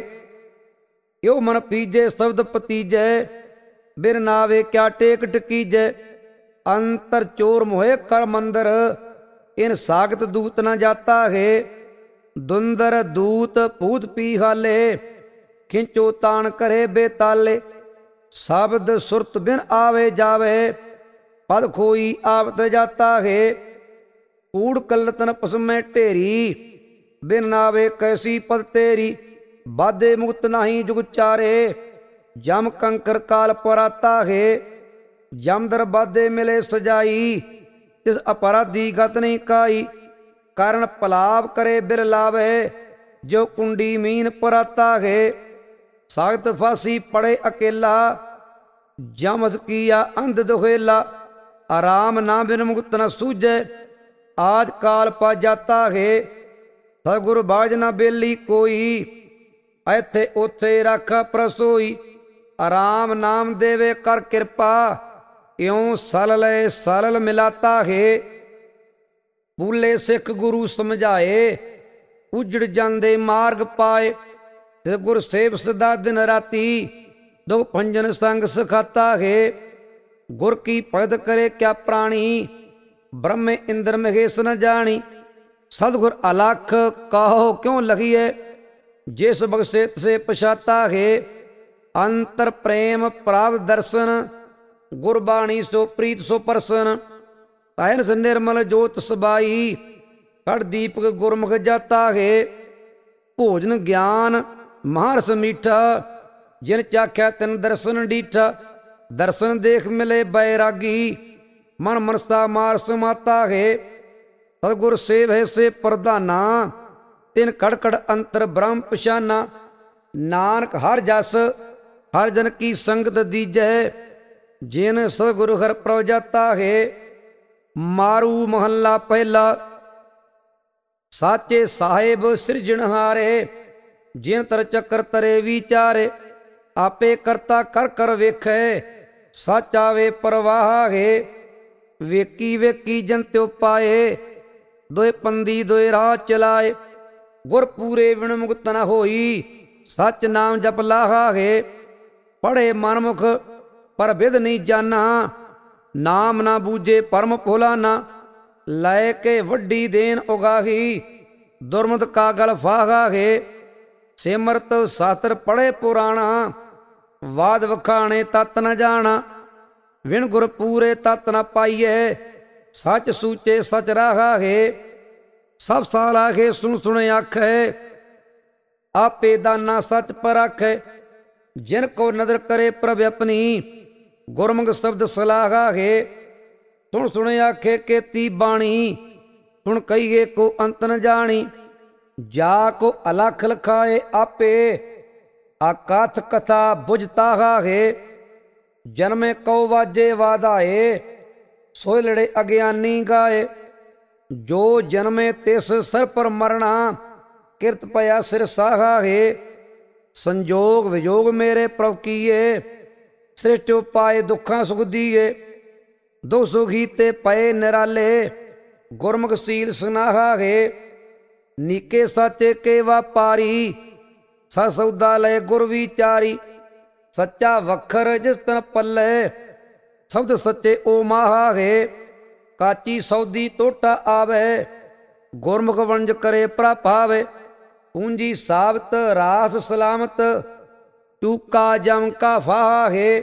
ਇਉ ਮਨ ਪੀਜੇ ਸ਼ਬਦ ਪਤੀਜੈ, ਬਿਰ ਨਾਵੇ ਕਿਆ ਟੇਕ ਟਕੀਜੈ। ਅੰਤਰ ਚੋਰ ਮੋਹਿ ਕਰ ਮੰਦਰ, ਇਨ ਸਾਗਤ ਦੂਤ ਨਾ ਜਾਤਾ ਹੈ। ਦੁੰਦਰ ਦੂਤ ਭੂਤ ਪੀ ਹਾਲੇ, ਖਿੰਚੋ ਤਾਣ ਕਰੇ ਬੇਤਾਲੇ। ਸ਼ਬਦ ਸੁਰਤ ਬਿਨ ਆਵੇ ਜਾਵੇ, ਪਦ ਖੋਈ ਆਵਤ ਜਾਤਾ ਹੈ। ਕੂੜ ਕਲਤਨ ਪਸਮੈ ਢੇਰੀ, ਬਿਨ ਨਾਵੇ ਕੈਸੀ ਪਦ ਤੇਰੀ। ਬਾਧੇ ਮੁਕਤ ਨਹੀਂ ਜੁਗ ਚਾਰੇ, ਜਮ ਕੰਕਰ ਕਾਲ ਪਰਾਤਾ ਹੈ। ਜਮਦਰ ਬਾਧੇ ਮਿਲੇ ਸਜਾਈ, ਤਿਸ ਅਪਰਾਧੀ ਗਤ ਨਹੀਂ ਕਾਈ। ਕਾਰਨ ਪਲਾਵ ਕਰੇ ਬਿਰ ਲਾਵੇ, ਜੋ ਕੁੰਡੀ ਮੀਨ ਪਰਾਤਾ ਹੈ। ਸਾਗਤ ਫਾਸੀ ਪੜੇ ਅਕੇਲਾ, ਜਮਸ ਕੀਆ ਅੰਧ ਦੁਹੇਲਾ। ਆਰਾਮ ਨਾ ਬਿਨ ਮੁਕਤ ਨ ਸੂਝੈ, ਆਜ ਕਾਲ ਪਾ ਜਾਤਾ ਹੈ। ਸਤਿਗੁਰ ਬਾਝ ਨਾ ਬੇਲੀ ਕੋਈ, ਇੱਥੇ ਉੱਥੇ ਰੱਖ ਪ੍ਰਸੋਈ। ਆਰਾਮ ਨਾਮ ਦੇਵੇ ਕਰ ਕਿਰਪਾ, ਇਉਂ ਸਲਲ ਸਲਲ ਮਿਲਾਤਾ ਹੈ। ਬੂਲੇ ਸਿੱਖ ਗੁਰੂ ਸਮਝਾਏ, ਉਜੜ ਜਾਂਦੇ ਮਾਰਗ ਪਾਏ। ਤੇ ਗੁਰ ਸੇਵ ਸਦਾ ਦਿਨ ਰਾਤੀ, ਦੁਖ ਭੰਜਨ ਸੰਗ ਸਿਖਾਤਾ ਹੈ। ਗੁਰ ਕੀ ਭਗਤ ਕਰੇ ਕਿਆ ਪ੍ਰਾਣੀ, ਬ੍ਰਹਮੇ ਇੰਦਰ ਮਹੇਸ਼ ਨ ਜਾਣੀ। ਸਤਿਗੁਰ ਅਲਖ ਕਾਹੋ ਕਿਉ ਲਖੀਏ, ਜਿਸ ਬਖਸ਼ੇ ਤਿਸੇ ਪਛਾਤਾ ਹੈ। ਅੰਤਰ ਪ੍ਰੇਮ ਪ੍ਰਾਪਤ ਦਰਸ਼ਨ, ਗੁਰਬਾਣੀ ਸੋ ਪ੍ਰੀਤ ਸੋ ਪਰਸਨ। ਤਾਇਨ ਨਿਰਮਲ ਜੋਤ ਸਬਾਈ, ਕੜ ਦੀਪਕ ਗੁਰਮੁਖ ਜਾਤਾ ਹੈ। ਭੋਜਨ ਗਿਆਨ ਮਹਾਰਸ ਮੀਠਾ, ਜਿਨ ਚਾਖਿਆ ਤਿਨ ਦਰਸ਼ਨ ਡੀਠਾ। ਦਰਸ਼ਨ ਦੇਖ ਮਿਲੇ ਬੈਰਾਗੀ, ਮਨ ਮਨਸਾ ਮਾਰ ਸਮਾਤਾ ਹੈ। ਸਤਿਗੁਰ ਸੇਵ ਹੈ ਸੇ ਪ੍ਰਧਾਨਾ, ਤਿਨ ਕੜਕੜ ਅੰਤਰ ਬ੍ਰਹਮ ਪਛਾਨਾ। ਨਾਨਕ ਹਰ ਜਸ ਹਰ ਜਨ ਕੀ ਸੰਗਤ ਦੀਜੈ, ਜਿਨ ਸਤਿਗੁਰ ਹਰ ਪ੍ਰਭ ਜਾਤਾ ਹੈ। ਮਾਰੂ ਮਹੱਲਾ ਪਹਿਲਾ। ਸਾਚੇ ਸਾਹਿਬ ਸਿਰਜਣਹਾਰੇ, ਜਿਨ ਤਰ ਚੱਕਰ ਤਰੇ ਵਿਚਾਰੇ। ਆਪੇ ਕਰਤਾ ਕਰ ਕਰ ਵੇਖੈ, ਸੱਚ ਆਵੇ ਪਰਵਾਹ ਹੈ। ਵੇਕੀ ਵੇਕੀ ਜਨ ਤਿਉ ਪਾਏ, ਦੋਏ ਪੰਦੀ ਦੋਏ ਰਾਹ ਚਲਾਏ। ਗੁਰ ਪੂਰੇ ਵਿਣ ਮੁਕਤ ਨ ਹੋਈ, ਸੱਚ ਨਾਮ ਜਪ ਲਾਹਾ ਹੈ। ਪੜ੍ਹੇ ਮਨਮੁਖ ਪਰ ਬਿਦ ਨਹੀਂ ਜਾਨਾ, ਨਾਮ ਨਾ ਬੂਝੇ ਪਰਮ ਭੁਲਾਨਾ। ਲੈ ਕੇ ਵੱਡੀ ਦੇਨ ਉਗਾਹੀ, ਦੁਰਮਤ ਕਾ ਗਲ ਫਾਹਾ ਹੈ। ਸਿਮਰਤ ਸਾਸਤਰ ਪੜ੍ਹੇ ਪੁਰਾਣਾ, ਵਾਦ ਵਖਾਣੇ ਤਤ ਨ ਜਾਣਾ। ਵਿਣ ਗੁਰ ਪੂਰੇ ਤਤ ਨ ਪਾਈਏ, ਸੱਚ ਸੂਚੇ ਸਚ ਰਾਹਾ ਹੈ। ਸਭ ਸਾਲ ਆਖੇ ਸੁਣ ਸੁਣ ਆਖੈ, ਆਪੇ ਦਾਨਾ ਸੱਚ ਪਰਾਖੈ। ਜਿਨ ਕੋ ਨਦਰ ਕਰੇ ਪ੍ਰਭ ਆਪਣੀ, ਗੁਰਮੁਖ ਸ਼ਬਦ ਸਲਾਹਾ ਹੈ। ਸੁਣ ਸੁਣ ਆਖੇ ਕੇਤੀ ਬਾਣੀ, ਸੁਣ ਕਹੀਏ ਕੋ ਅੰਤ ਨ ਜਾਣੀ। ਜਾ ਕੋ ਅਲਖ ਲਖਾਏ ਆਪੇ, ਆਕਾਥ ਕਥਾ ਬੁਝਤਾਹਾ ਹੈ। ਜਨਮੇ ਕਉ ਵਾਜੇ ਵਾਧਾਏ, ਸੋਇ ਲੜੇ ਅਗਿਆਨੀ ਗਾਏ। ਜੋ ਜਨਮੇ ਤਿਸ ਸਰ ਪਰ ਮਰਣਾ, ਕਿਰਤ ਪਿਆ ਸਿਰ ਸਾਹਾ ਹੈ। ਸੰਜੋਗ ਵਿਜੋਗ ਮੇਰੇ ਪ੍ਰਭ ਕੀਏ, ਸ੍ਰਿਸ਼ਟਿ ਪਾਏ ਦੁੱਖਾਂ ਸੁਖ ਦੀਏ। ਦੁਖ ਸੁਖੀ ਤੇ ਪਏ ਨਿਰਾਲੇ, ਗੁਰਮੁਖ ਸੀਲ ਸੁਨਾਹਾ ਹੈ। ਨੀਕੇ ਸਾਚੇ ਕੇ ਵਾਪਾਰੀ, ਸਾ ਸੌਦਾ ਲਏ ਗੁਰ ਵਿਚਾਰੀ। ਸੱਚਾ ਵਖਰ ਜਿਸ ਤਨ ਪੱਲੇ, ਸ਼ਬਦ ਸੱਚੇ ਓ ਮਾਹਾ ਹੈ। ਕਾਚੀ ਸੌਦੀ ਟੋਟਾ ਆਵੇ, ਗੁਰਮੁਖ ਵਣਜ ਕਰੇ ਪ੍ਰਭਾਵੇ। ਪੂੰਜੀ ਸਾਬਤ ਰਾਸ ਸਲਾਮਤ, ਚੂਕਾ ਜਮ ਕਾ ਫਾਹਾ ਹੈ।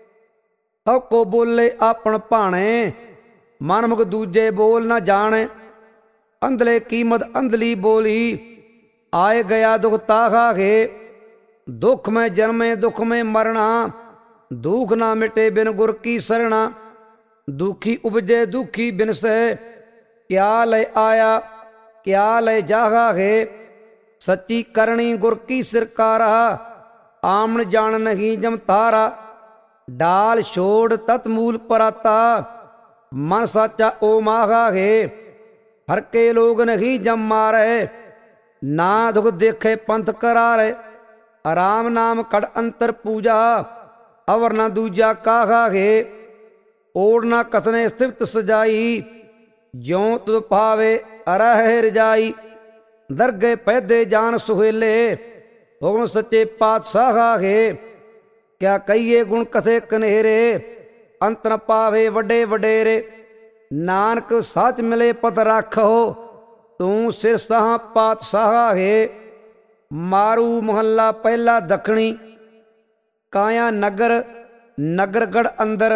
ਸਭ ਕੋ ਬੋਲੇ ਆਪਣ ਭਾਣੇ, ਮਨਮੁਖ ਦੂਜੇ ਬੋਲ ਨਾ ਜਾਣੇ। ਅੰਧਲੇ ਕੀਮਤ ਅੰਧਲੀ ਬੋਲੀ, ਆਏ ਗਿਆ ਦੁਖ ਤਾਹਾ ਹੈ। ਦੁੱਖ ਮੈਂ ਜਨਮੇ ਦੁੱਖ ਮੈਂ ਮਰਣਾ, ਦੁਖ ਨਾ ਮਿਟੇ ਬਿਨ ਗੁਰ ਕੀ ਸਰਣਾ। ਦੁਖੀ ਉਪਜੇ ਦੁਖੀ ਬਿਨਸੈ, ਕਿਆ ਲੈ ਆਇਆ ਕਿਆ ਲੈ ਜਾਹਾ ਹੈ। ਸੱਚੀ ਕਰਨੀ ਗੁਰ ਕੀ ਸਿਰਕਾਰਾ, ਆਮਣ ਜਾਣ ਨਹੀਂ ਜਮ ਤਾਰਾ। ਡਾਲ ਛੋੜ ਤਤ ਮੂਲ ਪਰਾਤਾ, ਮਨ ਸਾਚਾ ਓ ਮਾਹਾ ਹੈ। ਹਰ ਕੇ ਲੋਗ ਨਹੀਂ ਜਮ ਮਾਰੇ, ਨਾ ਦੁਖ ਦੇਖੇ ਪੰਥ ਕਰਾਰੇ। ਆਰਾਮ ਨਾਮ ਕੜ ਅੰਤਰ ਪੂਜਾ, ਅਵਰ ਨਾ ਦੂਜਾ ਕਾਹਾ ਹੈ। ਓੜ ਨਾ ਕਥਨੇ ਸਿਫਤ ਸਜਾਈ, ਜਿਉ ਤੁਧ ਭਾਵੇ ਅਰਹਿ ਰਜਾਈ। ਦਰਗੇ ਪੈਦੇ ਜਾਨ ਸੁਹੇਲੇ, ਹੁਕਮ ਸੱਚੇ ਪਾਤਸ਼ਾਹਾ ਹੈ। ਕਿਆ ਕਹੀਏ ਗੁਣ ਕਥੇ ਕਨੇਰੇ, ਅੰਤ ਨ ਪਾਵੇ ਵੱਡੇ ਵਡੇਰੇ। ਨਾਨਕ ਸੱਚ ਮਿਲੇ ਪਤ ਰਾਖੋ, ਤੂੰ ਸਿਰ ਸਾਹ ਪਾਤਸ਼ਾਹਾ ਹੈ। ਮਾਰੂ ਮੁਹੱਲਾ ਪਹਿਲਾ ਦੱਖਣੀ, ਕਾਇਆ ਨਗਰ ਨਗਰਗੜ ਅੰਦਰ।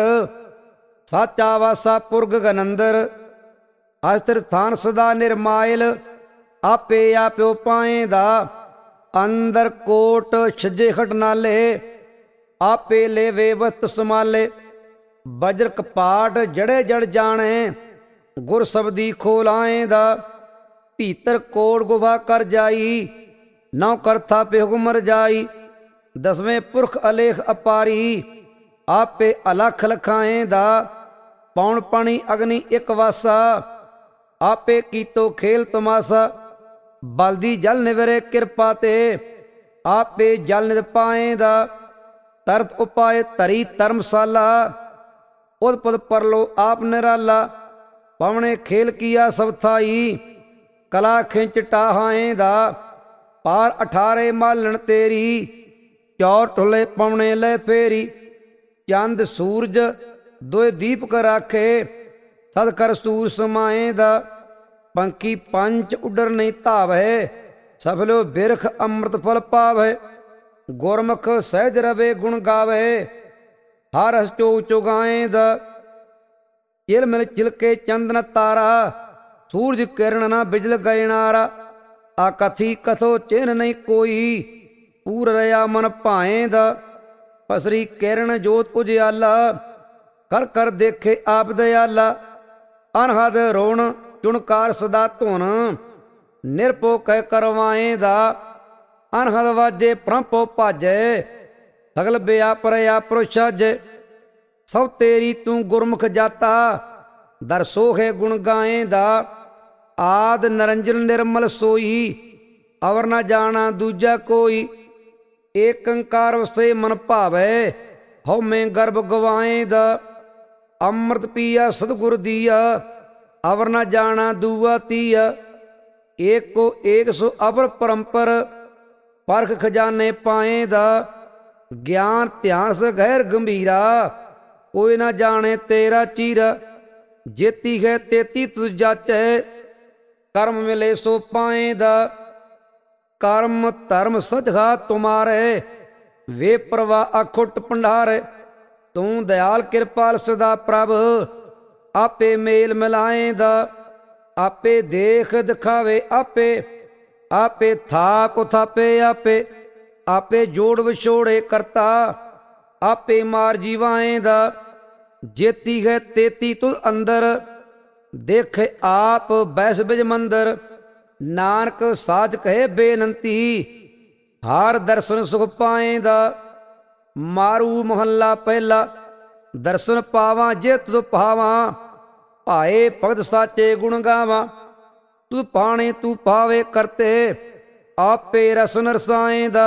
ਸਾਚਾ ਵਾਸਾ ਪੁਰਗ ਗਨੰਦਰ, ਅਸਥਿਰ ਥਾਨ ਸਦਾ ਨਿਰਮਾਇਲ। ਆਪੇ ਆਪਿਓ ਪਾਏਂਦਾ, ਅੰਦਰ ਕੋਟ ਛੱਜੇ ਖਟਨਾਲੇ। ਆਪੇ ਲੇਵੇ ਵਸਤ ਸਮਾਲੇ, ਬਜਰ ਕਪਾਟ ਜੜੇ ਜੜ ਜਾਣੇ। ਗੁਰ ਸਬਦੀ ਖੋਲਾਏਂਦਾ, ਭੀਤਰ ਕੋੜ ਗੁਫਾ ਕਰ ਜਾਈ। ਨੌ ਕਰਥਾ ਪੇ ਹੁਕਮ ਰਜਾਈ, ਦਸਵੇਂ ਪੁਰਖ ਅਲੇਖ ਅਪਾਰੀ। ਆਪੇ ਅਲਖ ਲਖਾਏਂਦਾ, ਪੌਣ ਪਾਣੀ ਅਗਨੀ ਇੱਕ ਵਾਸਾ। ਆਪੇ ਕੀਤੋ ਖੇਲ ਤਮਾਸਾ, ਬਲਦੀ ਜਲ ਨਿਵਰੇ ਕਿਰਪਾ ਤੇ। ਆਪੇ ਜਲ ਨਿਦ ਪਾਏਂਦਾ, ਤਰਤ ਉਪਾਏ ਧਰੀ ਧਰਮਸਾਲਾ। ਉਦ ਪਦ ਪਰਲੋ ਆਪ ਨਿਰਾਲਾ, ਪਵਣੇ ਖੇਲ ਕੀਆ ਸਭ ਥਾਈ। ਕਲਾ ਖਿੰਚ ਟਾਹਾਏਂਦਾ, ਪਾਰ ਅਠਾਰੇ ਮਾਲਣ ਤੇਰੀ। ਚੌਰ ਢੁਲੇ ਪਵਣੇ ਲੈ ਫੇਰੀ, ਚੰਦ ਸੂਰਜ ਦੋਏ ਦੀਪਕ ਰਾਖੇ। ਸਦ ਕਰ ਸੂਰ ਸਮਾਏਂਦਾ, ਪੰਖੀ ਪੰਚ ਉੱਡਰ ਨਹੀਂ ਧਾਵੈ। ਸਫਲੋ ਬਿਰਖ ਅੰਮ੍ਰਿਤ ਫਲ ਪਾਵੈ। ਗੁਰਮੁਖ ਸਹਿਜ ਰਵੇ ਗੁਣ ਗਾਵੇ, ਹਰ ਹਸ ਚੋ ਚੁਗਾਏਂਦਾ। ਚਿਲ ਮਿਲ ਚਿਲਕੇ ਚੰਦਨ ਤਾਰਾ, ਸੂਰਜ ਕਿਰਨ ਨਾ ਬਿਜਲ ਗਇਨਾਰਾ। ਆ ਕਥੀ ਕਥੋ ਚਿੰਨ ਨਹੀਂ ਕੋਈ, ਪੂਰ ਰਿਆ ਮਨ ਭਾਏਂਦਾ। ਪਸਰੀ ਕਿਰਨ ਜੋਤ ਉਜਿਆਲਾ, ਕਰ ਕਰ ਦੇਖੇ ਆਪ ਦਿਆਲਾ। ਅਨਹਦ ਰੋਣ ਚੁਣਕਾਰ ਸਦਾ ਧੁਨ, ਨਿਰਭਉ ਕਹਿ ਕਰਵਾਏਂਦਾ। ਅਨਹਦ ਵਾਜੇ ਪ੍ਰੰਭੋ ਭਾਜੈ, ਸਗਲ ਬਿਆਪਰਿਆ ਪੁਰਸ਼ਾਜੈ। ਸਭ ਤੇਰੀ ਤੂੰ ਗੁਰਮੁਖ ਜਾਤਾ, ਦਰ ਸੋਹੇ ਗੁਣ ਗਾਏਂਦਾ। ਆਦ ਨਰੰਜਨ ਨਿਰਮਲ ਸੋਈ, ਅਵਰ ਨਾ ਜਾਣਾ ਦੂਜਾ ਕੋਈ। ਏਕ ਓੰਕਾਰ ਵਸੇ ਮਨ ਭਾਵੈ, ਹਉਮੈ ਗਰਭ ਗਵਾਏਂਦਾ। ਅੰਮ੍ਰਿਤ ਪੀਆ ਸਤਿਗੁਰ ਦੀਆ, ਅਵਰ ਨਾ ਜਾਣਾ ਦੂਆ ਤੀਆ। ਏਕੋ ਏਕ ਸੋ ਅਪਰ ਪਰੰਪਰ, ਪਰਖ ਖਜ਼ਾਨੇ ਪਾਏਂਦਾ। ਗਿਆਨ ਧਿਆਨ ਸ ਗਹਿਰ ਗੰਭੀਰਾ, ਕੋਈ ਨਾ ਜਾਣੇ ਤੇਰਾ ਚੀਰਾ। ਜੇਤੀ ਹੈ ਤੇਤੀ ਤੁਧ ਜਾਚੈ, ਕਰਮ ਮਿਲੇ ਸੋ ਪਾਏਂਦਾ। ਕਰਮ ਧਰਮ ਸਦਗਾ ਤੁਮਾਰੇ, ਵੇ ਪ੍ਰਵਾਹ ਅਖੁੱਟ ਭੰਡਾਰੇ। ਤੂੰ ਦਿਆਲ ਕਿਰਪਾਲ ਸਦਾ ਪ੍ਰਭ, ਆਪੇ ਮੇਲ ਮਿਲਾਏਂਦਾ। ਆਪੇ ਦੇਖ ਦਿਖਾਵੇ ਆਪੇ, ਆਪੇ ਥਾਪ ਉਥਾਪੇ ਆਪੇ। ਆਪੇ ਜੋੜ ਵਿਛੋੜੇ ਕਰਤਾ, ਆਪੇ ਮਾਰ ਜੀਵਾਏਂਦਾ। ਜੇਤੀ ਹੈ ਤੇਤੀ ਤੁਧ ਅੰਦਰ, ਦੇਖੇ ਆਪ ਬੈਸ ਬਿਜ ਮੰਦਰ। ਨਾਨਕ ਸਾਚ ਕਹੇ ਬੇਨੰਤੀ, ਹਰ ਦਰਸ਼ਨ ਸੁਖ ਪਾਏਂਦਾ। ਮਾਰੂ ਮੁਹੱਲਾ ਪਹਿਲਾ, ਦਰਸ਼ਨ ਪਾਵਾਂ ਜੇ ਤੁਧ ਭਾਵਾਂ। ਭਾਏ ਭਗਤ ਸਾਚੇ ਗੁਣ ਗਾਵਾਂ, ਤੁਧ ਪਾਣੇ ਤੂੰ ਪਾਵੇ ਕਰਤੇ। ਆਪੇ ਰਸਨ ਰਸਾਏਂਦਾ।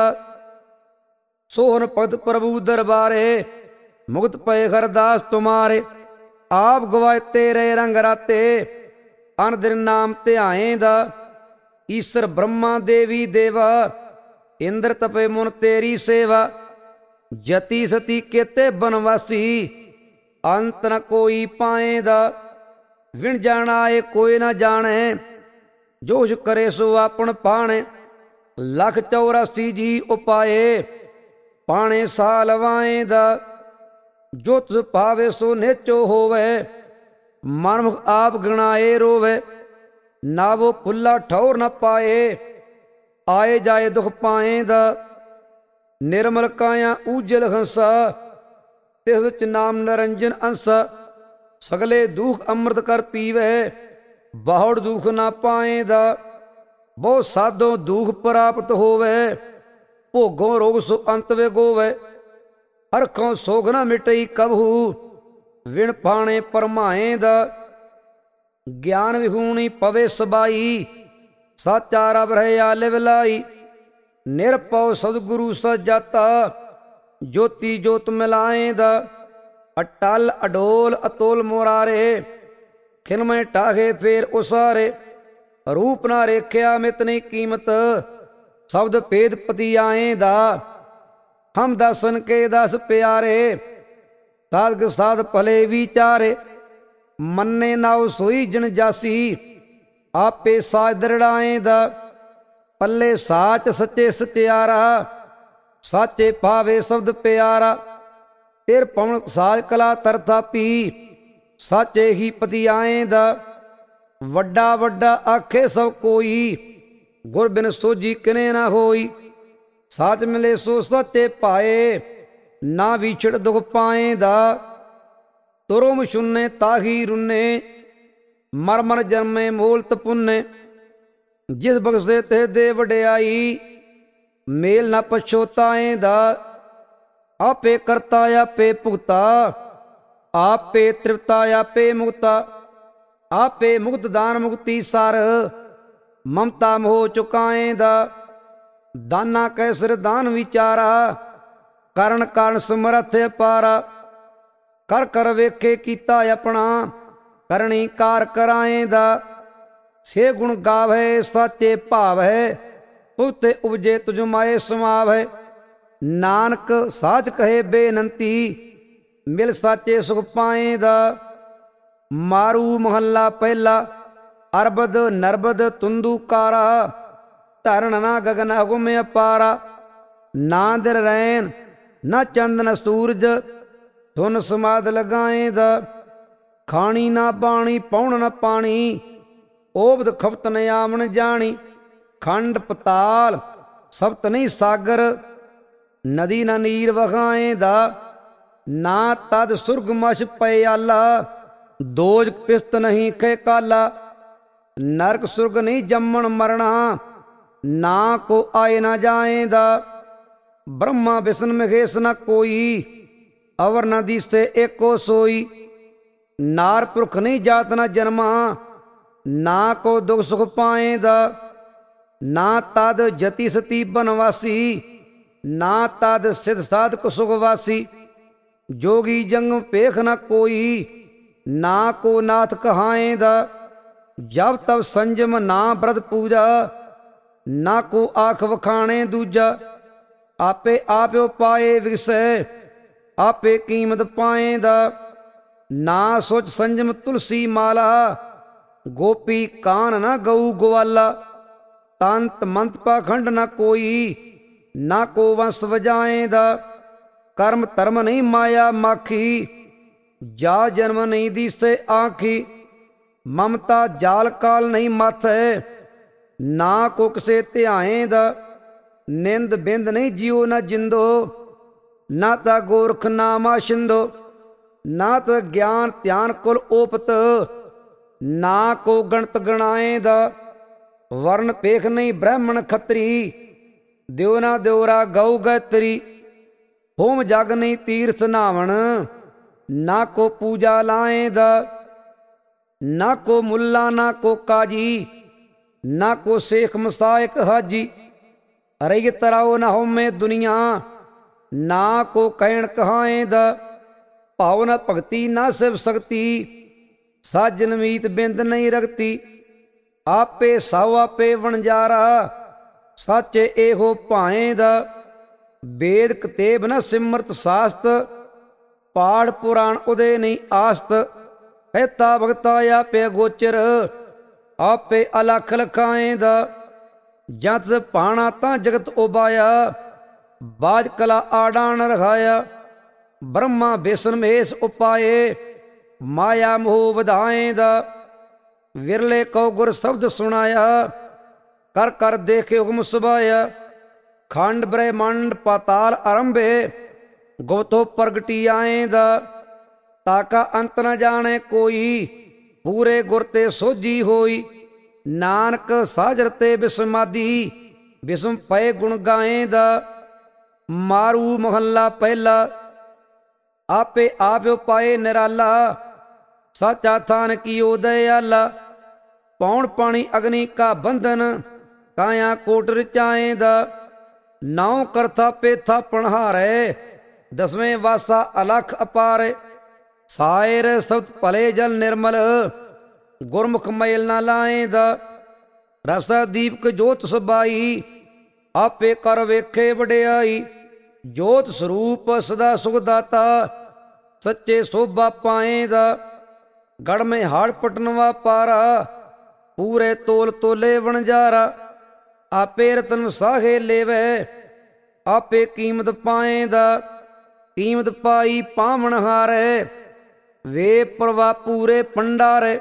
ਸੋਹਨ ਭਗਤ ਪ੍ਰਭੂ ਦਰਬਾਰੇ, ਮੁਕਤ ਪਏ ਹਰਦਾਸ ਤੁਮਾਰੇ। ਆਪ ਗਵਾਏ ਤੇਰੇ ਰੰਗ ਰਾਤੇ, ਅਨ ਦਿਨ ਨਾਮ ਧਿਆਏਂਦਾ। ਈਸ਼ਰ ਬ੍ਰਹਮਾ ਦੇਵੀ ਦੇਵਾ, ਇੰਦਰ ਤਪੇ ਮੁਨ ਤੇਰੀ ਸੇਵਾ। ਜਤੀ ਸਤੀ ਕੇਤੇ ਬਨਵਾਸੀ, ਅੰਤ ਨ ਕੋਈ ਪਾਏਂਦਾ। ਵਿਣ ਜਾਣਾ ਏ ਕੋਈ ਨਾ ਜਾਣੇ, ਜੋਸ਼ ਕਰੇ ਸੋ ਆਪਣ ਪਾਣੇ। ਲੱਖ ਚੌਰਾਸੀ ਜੀ ਉਪਾਏ, ਪਾਣੇ ਸਾਲ ਵਾਏਂਦਾ। ਜੋ ਤੁਸ ਪਾਵੇ ਸੋ ਨੇਚੋ ਹੋਵੇ, ਮਨਮੁਖ ਆਪ ਗਣਾਏ ਰੋਵੇ। ਨਾ ਵੋ ਫੁੱਲਾ ਠੌਰ ਨ ਪਾਏ, ਆਏ ਜਾਏ ਦੁਖ ਪਾਏਂਦਾ। ਨਿਰਮਲ ਕਾਇਆ ਊਜਲ ਹੰਸਾ, ਤਿਸ ਵਿੱਚ ਨਾਮ ਨਰੰਜਨ ਅੰਸਾ। ਸਗਲੇ ਦੁਖ ਅੰਮ੍ਰਿਤ ਕਰ ਪੀਵੇ, ਬਾਹੁੜ ਦੁਖ ਨਾ ਪਾਏਂਦਾ। ਬਹੁ ਸਾਧੋ ਦੁਖ ਪ੍ਰਾਪਤ ਹੋਵੇ, ਭੋਗੋਂ ਰੋਗ ਸੋ ਅੰਤ ਵਿਗੋਵੇ। ਅਰਖੋਂ ਸੋਗ ਨਾ ਮਿਟਈ ਕਬਹੂ, ਵਿਣ ਪਾਣੇ ਪਰਮਾਏਂਦਾ। ਗਿਆਨ ਵਿਹੂਣੀ ਪਵੇ ਸਬਾਈ, ਸਾਚਾ ਰਬ ਰਹਿਆ ਲਿਵ ਲਾਈ। ਨਿਰਭਉ ਸਤਿਗੁਰੂ ਸਜਾਤਾ, ਜੋਤੀ ਜੋਤ ਮਿਲਾਏਂਦਾ। ਅਟਲ ਅਡੋਲ ਅਤੁਲ ਮੁਰਾਰੇ, ਖਿਲਮੇ ਟਾਹੇ ਫੇਰ ਉਸਾਰੇ। ਰੂਪ ਨਾ ਰੇਖਿਆ ਮਿਤ ਨਹੀਂ ਕੀਮਤ, ਸ਼ਬਦ ਭੇਦ ਪਤੀ ਆਏਂਦਾ। ਹਮ ਦਸਨ ਕੇ ਦਸ ਪਿਆਰੇ, ਸਾਧਕ ਸਾਧ ਭਲੇ ਵਿਚਾਰੇ। ਮੰਨੇ ਨਾਉ ਸੋਈ ਜਨ ਜਾਸੀ, ਆਪੇ ਸਾਜ ਦਰੜਾਏਂਦਾ। ਪੱਲੇ ਸਾਚ ਸੱਚੇ ਸਚਿਆਰਾ, ਸਾਚੇ ਪਾਵੇ ਸ਼ਬਦ ਪਿਆਰਾ। ਤੇਰ ਪਵਨ ਸਾਜ ਕਲਾ ਤਰਥਾਪੀ, ਸਾਚੇ ਹੀ ਪਤੀ ਆਏਂਦਾ। ਵੱਡਾ ਵੱਡਾ ਆਖੇ ਸਭ ਕੋਈ, ਗੁਰ ਬਿਨ ਸੋਝੀ ਕਿਨੇ ਨਾ ਹੋਈ। ਸਾਚ ਮਿਲੇ ਸੋ ਸਾਚੇ ਪਾਏ, ਨਾ ਵਿਛੜ ਦੁਖ ਪਾਏਂਦਾ। ਤੁਰੁਮ ਸ਼ੁੰਨੇ ਤਾਹੀ ਰੁੰਨੇ, ਮਰ ਮਰ ਜਨਮੇ ਮੋਲਤ ਪੁੰਨੇ। ਜਿਸ ਬਖਸ਼ੇ ਤੇ ਦੇ ਵਡਿਆਈ, ਮੇਲ ਨਾ ਪਛੋਤਾਏਂਦਾ। ਆਪੇ ਕਰਤਾ ਆਪੇ ਭੁਗਤਾ, ਆਪੇ ਤ੍ਰਿਪਤਾ ਆਪੇ ਮੁਕਤਾ। ਆਪੇ ਮੁਕਤ ਦਾਨ ਮੁਕਤੀ ਸਰ, ਮਮਤਾ ਮੋਹ ਚੁਕਾਏਂਦਾ। ਦਾਨਾ ਕੈ ਸਿਰ ਦਾਨ ਵਿਚਾਰਾ, ਕਰਨ ਕਾਰਨ ਸਮਰਥ ਅਪਾਰਾ। ਕਰ ਕਰ ਵੇਖੇ ਕੀਤਾ ਆਪਣਾ, ਕਰਨੀ ਕਾਰ ਕਰਾਏਂਦਾ। ਸੇ ਗੁਣ ਗਾਵੇ ਸਾਚੇ ਭਾਵੈ, ਤੁਤੇ ਉਪਜੇ ਤੁਝ ਮਾਏ ਸਮਾਵੈ। ਨਾਨਕ ਸਾਚ ਕਹੇ ਬੇਨੰਤੀ, ਮਿਲ ਸਾਚੇ ਸੁਖ ਪਾਏਂਦਾ। ਮਾਰੂ ਮਹੱਲਾ ਪਹਿਲਾ, ਅਰਬਦ ਨਰਬਦ ਤੁੰਦੂ ਕਾਰਾ। ਧਰਨ ਨਾ ਗਗਨ ਹੁਕਮ ਅਪਾਰਾ, ਨਾ ਦਿਨ ਰੈਨ ਨਾ ਚੰਦ ਨ ਸੂਰਜ। ਧੁਨ ਸਮਾਦ ਲਗਾਏਂਦਾ। ਖਾਣੀ ਨਾ ਬਾਣੀ ਪਾਉਣ ਨਾ ਪਾਣੀ, ਓਬਦ ਖਪਤ ਨ ਆਵਣ ਜਾਣੀ। ਖੰਡ ਪਤਾਲ ਸਪਤ ਨਹੀਂ ਸਾਗਰ, ਨਦੀ ਨਾ ਨੀਰ ਵਹਾਏਂਦਾ। ਨਾ ਤਦ ਸੁਰਗ ਮਛ ਪਏ ਆਲਾ, ਦੋਜ ਪਿਸਤ ਨਹੀਂ ਖੇ ਕਾਲਾ। ਨਰਕ ਸੁਰਗ ਨਹੀਂ ਜੰਮਣ ਮਰਣਾ, ਨਾ ਕੋ ਆਏ ਨਾ ਜਾਏਂਦਾ। ਬ੍ਰਹਮਾ ਵਿਸ਼ਨ ਮਹੇਸ਼ ਨਾ ਕੋਈ, ਅਵਰ ਨਾ ਦੀਸੇ ਏਕੋ ਸੋਈ। ਨਾਰ ਪੁਰਖ ਨਹੀਂ ਜਾਤ ਨਾ ਜਨਮਾ, ਨਾ ਕੋ ਦੁਖ ਸੁਖ ਪਾਏਂਦਾ। ਨਾ ਤਦ ਜਤੀ ਸਤੀ ਬਨਵਾਸੀ, ਨਾ ਤਦ ਸਿਧ ਸਾਧਕ ਸੁਖ ਵਾਸੀ। ਜੋਗੀ ਜੰਗ ਭੇਖ ਨਾ ਕੋਈ, ਨਾ ਕੋ ਨਾਥ ਕਹਾਏਂਦਾ। ਜਬ ਤਬ ਸੰਜਮ ਨਾ ਬ੍ਰਤ ਪੂਜਾ, ਨਾ ਕੋ ਆਖ ਵਖਾਣੇ ਦੂਜਾ। ਆਪੇ ਆਪਿਓ ਪਾਏ ਵਿਗਸੈ, ਆਪੇ ਕੀਮਤ ਪਾਏਂਦਾ। ਨਾ ਸੋਚ ਸੰਜਮ ਤੁਲਸੀ ਮਾਲਾ, ਗੋਪੀ ਕਾਨ ਨਾ ਗਊ ਗਵਾਲਾ। ਤੰਤ ਮੰਤ ਪਾਖੰਡ ਨਾ ਕੋਈ, ਨਾ ਕੋ ਵੰਸ ਵਜਾਏਂਦਾ। ਕਰਮ ਧਰਮ ਨਹੀਂ ਮਾਇਆ ਮਾਖੀ, ਜਾ ਜਨਮ ਨਹੀਂ ਦੀਸੇ ਆਖੀ। ਮਮਤਾ ਜਾਲ ਕਾਲ ਨਹੀਂ ਮਥੈ, ਨਾ ਕੋ ਕਿਸੇ ਧਿਆਏਂਦਾ। ਨਿੰਦ ਬਿੰਦ ਨਹੀਂ ਜਿਉ ਨਾ ਜਿੰਦੋ, ਨਾ ਤਾ ਗੋਰਖ ਨਾਮਾ ਸ਼ਿੰਦੋ। ਨਾ ਤਾ ਗਿਆਨ ਧਿਆਨ ਕੁਲ ਓਪਤ, ਨਾ ਕੋ ਗਣਤ ਗਣਾਏਂਦਾ। ਵਰਨ ਪੇਖ ਨਹੀਂ ਬ੍ਰਾਹਮਣ ਖੱਤਰੀ, ਦਿਉ ਨਾ ਦਿਉਰਾ ਗਊ ਗੈਤਰੀ। ਹੋਮ ਜਗ ਨਹੀਂ ਤੀਰਥ ਨਾਵਣ, ਨਾ ਕੋ ਪੂਜਾ ਲਾਏਂਦਾ। ਨਾ ਕੋ ਮੁੱਲਾ ਨਾ ਕੋ ਕਾਜੀ, ਨਾ ਕੋ ਸੇਖ ਮਸਾਇਕ ਹਾਜੀ। ਰਹੀ ਤਰਾਓ ਨਾ ਹੋਮੇ ਦੁਨੀਆ, ਨਾ ਕੋ ਕਹਿਣ ਕਹਾਏਂਦਾ। ਭਾਵ ਨਾ ਭਗਤੀ ਨਾ ਸਿਵ ਸਕਤੀ, ਸਾਜਨ ਮੀਤ ਬਿੰਦ ਨਹੀਂ ਰਗਤੀ। ਆਪੇ ਸਾਉ ਆਪੇ ਵਣਜਾਰਾ, ਸਾਚੇ ਇਹੋ ਭਾਏ ਦਾ। ਵੇਦ ਕਤੇਬ ਨ ਸਿਮਰਤ ਸਾਸਤ, ਪਾੜ ਪੁਰਾਣ ਉਦੇ ਨਹੀਂ ਆਸਤ। ਕਹਿਤਾ ਭਗਤਾ ਆਪੇ ਗੋਚਰ, ਆਪੇ ਅਲਖ ਲਖਾਏ ਦਾ। ਜਤ ਪਾਣਾ ਤਾਂ ਜਗਤ ਉਬਾਇਆ, ਬਾਜ ਕਲਾ ਆਡਾਨ ਰਖਾਇਆ। ਬ੍ਰਹਮਾ ਵਿਸ਼ਨ ਮਹੇਸ਼ ਉਪਾਏ, ਮਾਇਆ ਮੋਹ ਵਧਾਏ ਦਾ। ਵਿਰਲੇ ਕਉ ਗੁਰ ਸ਼ਬਦ ਸੁਣਾਇਆ, ਕਰ ਕਰ ਦੇਖੇ ਹੁਕਮ ਸੁਭਾਇਆ। ਖੰਡ ਬ੍ਰਹਿਮੰਡ ਪਾਤਾਲ ਆਰੰਭੇ, ਗੋਤੋ ਪ੍ਰਗਟੀ ਆਏ ਦਾ। ਤਾਕਾ ਅੰਤ ਨ ਜਾਣੇ ਕੋਈ, ਪੂਰੇ ਗੁਰ ਤੇ ਸੋਝੀ ਹੋਈ। ਨਾਨਕ ਸਾਜਰ ਤੇ ਬਿਸਮਾਦੀ, ਬਿਸਮ ਪਏ ਗੁਣ ਗਾਏ ਦਾ। ਮਾਰੂ ਮਹੱਲਾ ਪਹਿਲਾ, ਆਪੇ ਆਪ ਉਪਾਏ ਨਿਰਾਲਾ। ਸਾਚਾ ਥਾਨ ਕੀਓ ਦਇਆਲਾ। ਪੌਣ ਪਾਣੀ ਅਗਨੀ ਕਾ ਬੰਧਨ, ਕਾਇਆ ਕੋਟ ਰਚਾਏ ਦਾ। ਨਾਉ ਕਰਥਾ ਪੇਥਾ ਪਣਹਾਰੇ, ਦਸਵੇਂ ਵਾਸਾ ਅਲਖ ਅਪਾਰੇ। ਸਾਇਰ ਸਬਦ ਭਲੇ ਜਲ ਨਿਰਮਲ, ਗੁਰਮੁਖ ਮੈਲ ਨਾ ਲਾਏ ਦਾ। ਰਸਾ ਦੀਪਕ ਜੋਤ ਸਬਾਈ, ਆਪੇ ਕਰ ਵੇਖੇ ਵਡਿਆਈ। ਜੋਤ ਸਰੂਪ ਸਦਾ ਸੁਖ ਦਾਤਾ, ਸੱਚੇ ਸੋਭਾ ਪਾਏ ਦਾ। ਗੜ ਮੇ ਹਾੜ ਪਟਨਵਾ ਪਾਰਾ, ਪੂਰੇ ਤੋਲ ਤੋਲੇ ਵਣਜਾਰਾ। ਆਪੇ ਰਤਨ ਸਾਹੇ ਲੇਵੇ, ਆਪੇ ਕੀਮਤ ਪਾਏ ਦਾ। ਕੀਮਤ ਪਾਈ ਪਾਵਣ ਹਾਰੇ, ਵੇ ਪ੍ਰਵਾ ਪੂਰੇ ਪੰਡਾਰੇ।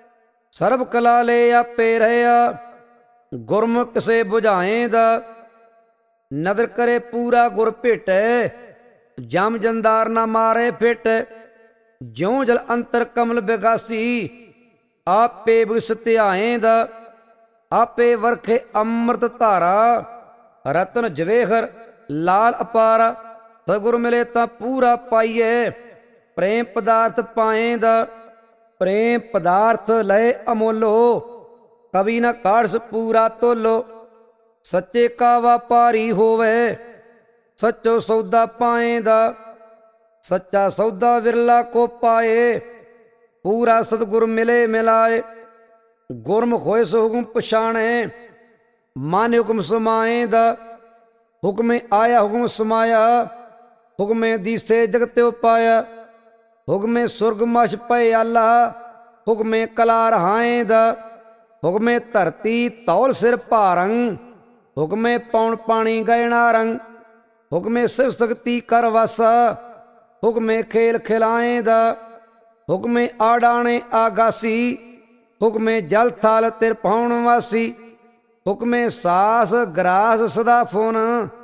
ਸਰਬ ਕਲਾ ਲੈ ਆਪੇ ਰਹਿਆ, ਗੁਰਮੁਖ ਕਿਸੇ ਬੁਝਾਏ ਦਾ। ਨਦਰ ਕਰੇ ਪੂਰਾ ਗੁਰ ਭੇਟੈ, ਜਮ ਜੰਦਾਰ ਨਾ ਮਾਰੇ ਫਿਟ। ਜਿਉ ਜਲ ਅੰਤਰ ਕਮਲ ਬਿਗਾਸੀ, ਆਪੇ ਬਿਸ ਧਿਆਏ ਦਾ। ਆਪੇ ਵਰਖੇ ਅੰਮ੍ਰਿਤ ਧਾਰਾ, ਰਤਨ ਜਵੇਹਰ ਲਾਲ ਅਪਾਰਾ। ਸਤਿਗੁਰ ਮਿਲੇ ਤਾਂ ਪੂਰਾ ਪਾਈਏ, ਪ੍ਰੇਮ ਪਦਾਰਥ ਪਾਏ ਦਾ। ਪ੍ਰੇਮ ਪਦਾਰਥ ਲਏ ਅਮੋਲੋ, ਕਵੀ ਨਾ ਕਾੜਸ ਪੂਰਾ ਤੋਲੋ। ਸੱਚੇ ਕਾ ਵਾਪਾਰੀ ਹੋਵੇ, ਸੱਚੋ ਸੌਦਾ ਪਾਏ ਦਾ। ਸੱਚਾ ਸੌਦਾ ਵਿਰਲਾ ਕੋ ਪਾਏ, ਪੂਰਾ ਸਤਿਗੁਰ ਮਿਲੇ ਮਿਲਾਏ। ਗੁਰਮੁਖ ਹੋਏ ਸੋ ਹੁਕਮ ਪਛਾਣੇ, ਮਨ ਹੁਕਮ ਸਮਾਏ ਦਾ। ਹੁਕਮੇ ਆਇਆ ਹੁਕਮ ਸਮਾਇਆ, ਹੁਕਮੇ ਦੀਸੇ ਜਗਤ ਉਪਾਇਆ। ਹੁਕਮੇ ਸੁਰਗ ਮਛ ਪਏ ਆਲਾ, ਹੁਕਮੇ ਕਲਾ ਰਹਾਏ ਦਾ। ਹੁਕਮੇ ਧਰਤੀ ਤੌਲ ਸਿਰ ਭਾਰੰ, ਹੁਕਮੇ ਪੌਣ ਪਾਣੀ ਗਇਣਾ ਰੰਗ। ਹੁਕਮੇ ਸਿਵ ਸ਼ਕਤੀ ਕਰ ਵਾਸਾ, ਹੁਕਮੇ ਖੇਲ ਖਿਲਾਏ ਦਾ। ਹੁਕਮੇ ਆਡਾਣੇ ਆਗਾਸੀ, ਹੁਕਮੇ ਜਲ ਥਲ ਤਿਰ ਪਾਉਣ ਵਾਸੀ। ਹੁਕਮੇ ਸਾਸ ਗਰਾਸ ਸਦਾ ਫੁਨ,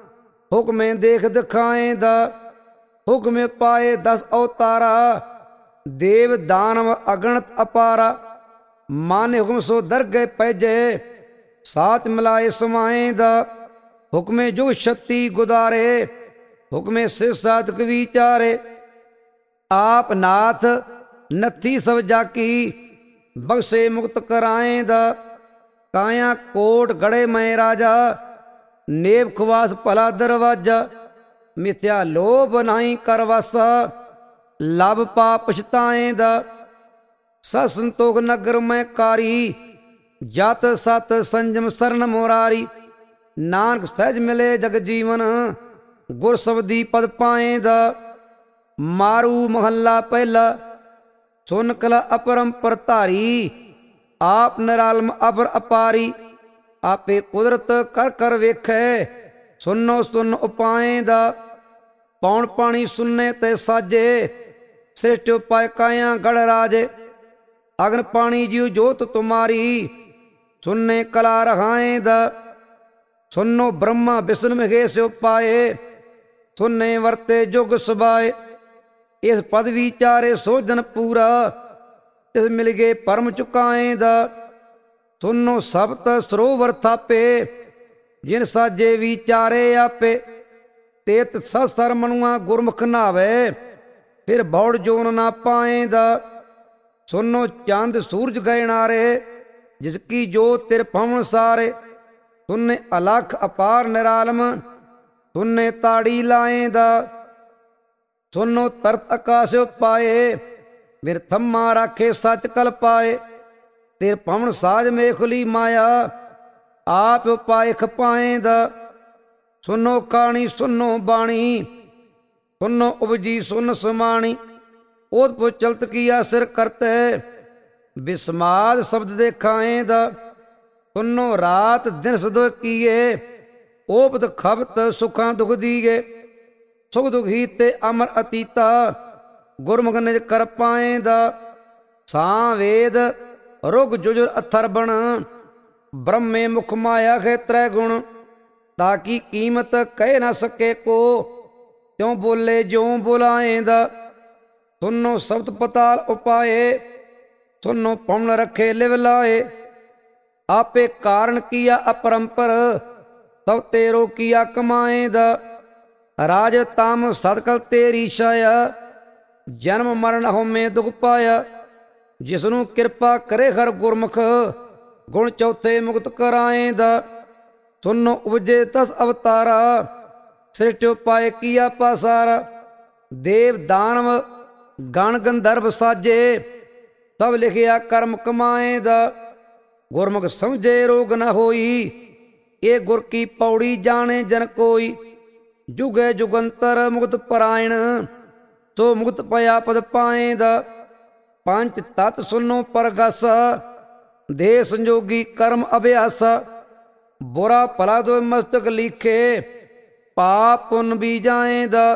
ਹੁਕਮੇ ਦੇਖ ਦਿਖਾਏ ਦਾ। ਹੁਕਮੇ ਪਾਏ ਦਸ ਅਵਤਾਰਾ, ਦੇਵ ਦਾਨਵ ਅਗਣਤ ਅਪਾਰਾ। ਮਨ ਹੁਕਮ ਸੋ ਦਰਗਹਿ ਪੈਜੇ, ਸਾਥ ਮਿਲਾਏ ਸਮਾਏ ਦਾ। ਹੁਕਮੇ ਜੋ ਸ਼ਕਤੀ ਗੁਦਾਰੇ, ਹੁਕਮੇ ਸਿਵ ਸਾਧਕ ਵਿਚਾਰੇ। ਆਪ ਨਾਥ ਨੱਥੀ ਸਭ ਜਾਕੀ, ਬਖਸ਼ੇ ਮੁਕਤ ਕਰਾਏ ਦਾ। ਕਾਇਆ ਕੋਟ ਗੜੇ ਮੈਂ ਰਾਜਾ, ਨੇਬ ਖਵਾਸ ਭਲਾ ਦਰਵਾਜਾ। ਮਿਥਿਆ ਲੋਭ ਨਾਹੀ ਕਰ ਵਾਸਾ, ਲਭ ਪਾ ਪਛਤਾਏ ਦਾ। ਸਤ ਸੰਤੋਖ ਨਗਰ ਮੈਂ ਕਾਰੀ, ਜਤ ਸਤ ਸੰਜਮ ਸਰਨ ਮੁਰਾਰੀ। ਨਾਨਕ ਸਹਿਜ ਮਿਲੇ ਜਗ ਜੀਵਨ, ਗੁਰ ਸਬਦੀ ਪਦ ਪਾਏ ਦਾ। ਮਾਰੂ ਮਹੱਲਾ ਪਹਿਲਾ, ਸੁਨ ਕਲਾ ਅਪਰੰਪਰ ਧਾਰੀ। ਆਪ ਨਿਰਾਲਮ ਅਪਰ ਅਪਾਰੀ, ਆਪੇ ਕੁਦਰਤ ਕਰ ਕਰ ਵੇਖੈ। ਸੁਨੋ ਸੁਨ ਉਪਾਏ ਦਾ। ਪੌਣ ਪਾਣੀ ਸੁਨੇ ਤੇ ਸਾਜੇ, ਸ੍ਰਿਸ਼ਟ ਉਪਾਇ ਕਾਇਆ ਗੜ ਰਾਜੇ। ਅਗਨ ਪਾਣੀ ਜਿਉ ਜੋਤ ਤੁਮਾਰੀ, ਸੁਨੇ ਕਲਾ ਰਹਾਏ ਦਾ। ਸੁਨੋ ਬ੍ਰਹਮਾ ਵਿਸ਼ਨ ਮਹੇਸ਼ ਉਪਾਏ, ਸੁਨੇ ਵਰਤੇ ਜੁਗ ਸੁਭਾਏ। ਇਸ ਪਦ ਵਿਚਾਰੇ ਸੋਝਨ ਪੂਰਾ, ਤਿਸ ਮਿਲ ਗਏ ਪਰਮ ਚੁਕਾਏ ਦਾ। ਸੁਨੋ ਸਬਤ ਸਰੋਵਰ ਥਾਪੇ, ਜਿਨ ਸਾਜੇ ਵਿਚਾਰੇ ਆਪੇ। ਤੇਤ ਸਸਰ ਮਨੁਆ ਗੁਰਮੁਖ ਨਾਵੇ, ਫਿਰ ਬੌੜ ਜੋਨ ਨਾ ਪਾਏ ਦਾ। ਸੁਨੋ ਚੰਦ ਸੂਰਜ ਗਏ ਨਾਰੇ, ਜਿਸ ਕੀ ਜੋਤ ਤਿਰ ਪਵਨ ਸਾਰੇ। ਸੁਨੇ ਅਲਖ ਅਪਾਰ ਨਿਰਾਲਮ, ਸੁਨੇ ਤਾੜੀ ਲਾਏ ਦਾ। ਸੁਨੋ ਤਰਤ ਆਕਾਸ਼ ਪਾਏ, ਫਿਰ ਥੰਮਾ ਰਾਖੇ ਸੱਚ ਕਲ ਪਾਏ। ਤੇਰ ਪਵਨ ਸਾਜ ਮੇਖਲੀ ਮਾਇਆ, ਆਪ ਉਪਾਇ ਖਪਾਏਂਦਾ। ਸੁਨੋ ਕਾਣੀ ਸੁਨੋ ਬਾਣੀ, ਸੁਨੋ ਉਪਜੀ ਸੁਨ ਸਮਾਣੀ। ओत पो चलत किया सिर करते, बिस्माद शब्द देखाएं दा। सुनो रात दिन सदो किए, ओपत खबत सुखां दुख दीए। सुख दुख ही ते अमर अतीता, गुरमुख निज कर पाएं दा। सां वेद रुग जुजुर अथर बण, ब्रह्मे मुख माया खे त्रै गुण। ताकि कीमत कह ना सके को, त्यों बोले ज्यों बुलाएं दा। सुनो शब्द पताल उपाए, सुनो पवन रखे लिव लाए। आपे कारण किया अपरंपर, तब तेरो किया कमाए दा। राज ताम सदकल तेरी छाया, जन्म मरण होमे दुख पाया। जिसनू कृपा करे हर गुरमुख, गुण चौथे मुक्त कराए दा। सुनो उपजे दस अवतारा, सृष्टि उपाय किया पासारा। देव दानव गण गंधर्व साजे, सब लिखिया कर्म कमाए दा। गुरमुख समझे रोग न होई, ये गुर की पौड़ी जाने जन कोई। जुगे जुगंतर मुक्त परायण, तो मुक्त पया पद पाए दा। पंच तत् सुनो परगासा, दे संजोगी कर्म अभ्यासा। बुरा भला दो मस्तक लिखे, पाप पुन भी जाए दा।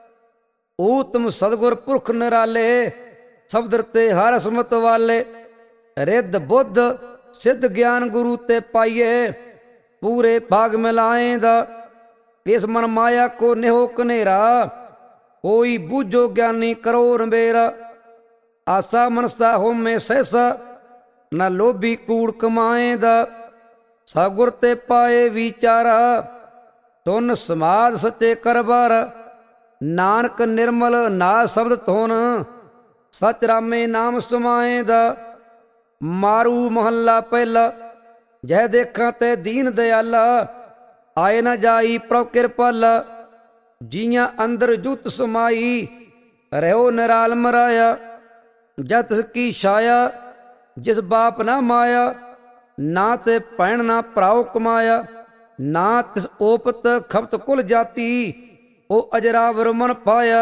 ऊतम सदगुर पुरख निराले, शब्द ते हर समत वाले। रिद्ध बुद्ध सिद्ध ज्ञान गुरु ते पाइये, पूरे भाग मिलाए दा। इस मन माया को नेहो कनेरा, कोई बूझो ज्ञानी करो रंबेरा। आसा मनसा होमे सहसा, न लोभी कूड़ कमाए दा। सगुर ते पाए विचारा, तुन समाध सच्चे करबारा। नानक निर्मल ना शब्द धुन, सच रामे नाम समाए दा। मारू महला पहला, जह देखा ते दीन दयाला। आए न जाई प्रभ कृपाला, जियां अंदर जुत समाई। रहो निराल मराया, जत की छाया, जिस बाप ना माया। ना ते भैन ना भराओ कमाया, ना तिस ओपत खपत कुल जाती। ओ अजरावर मन पाया।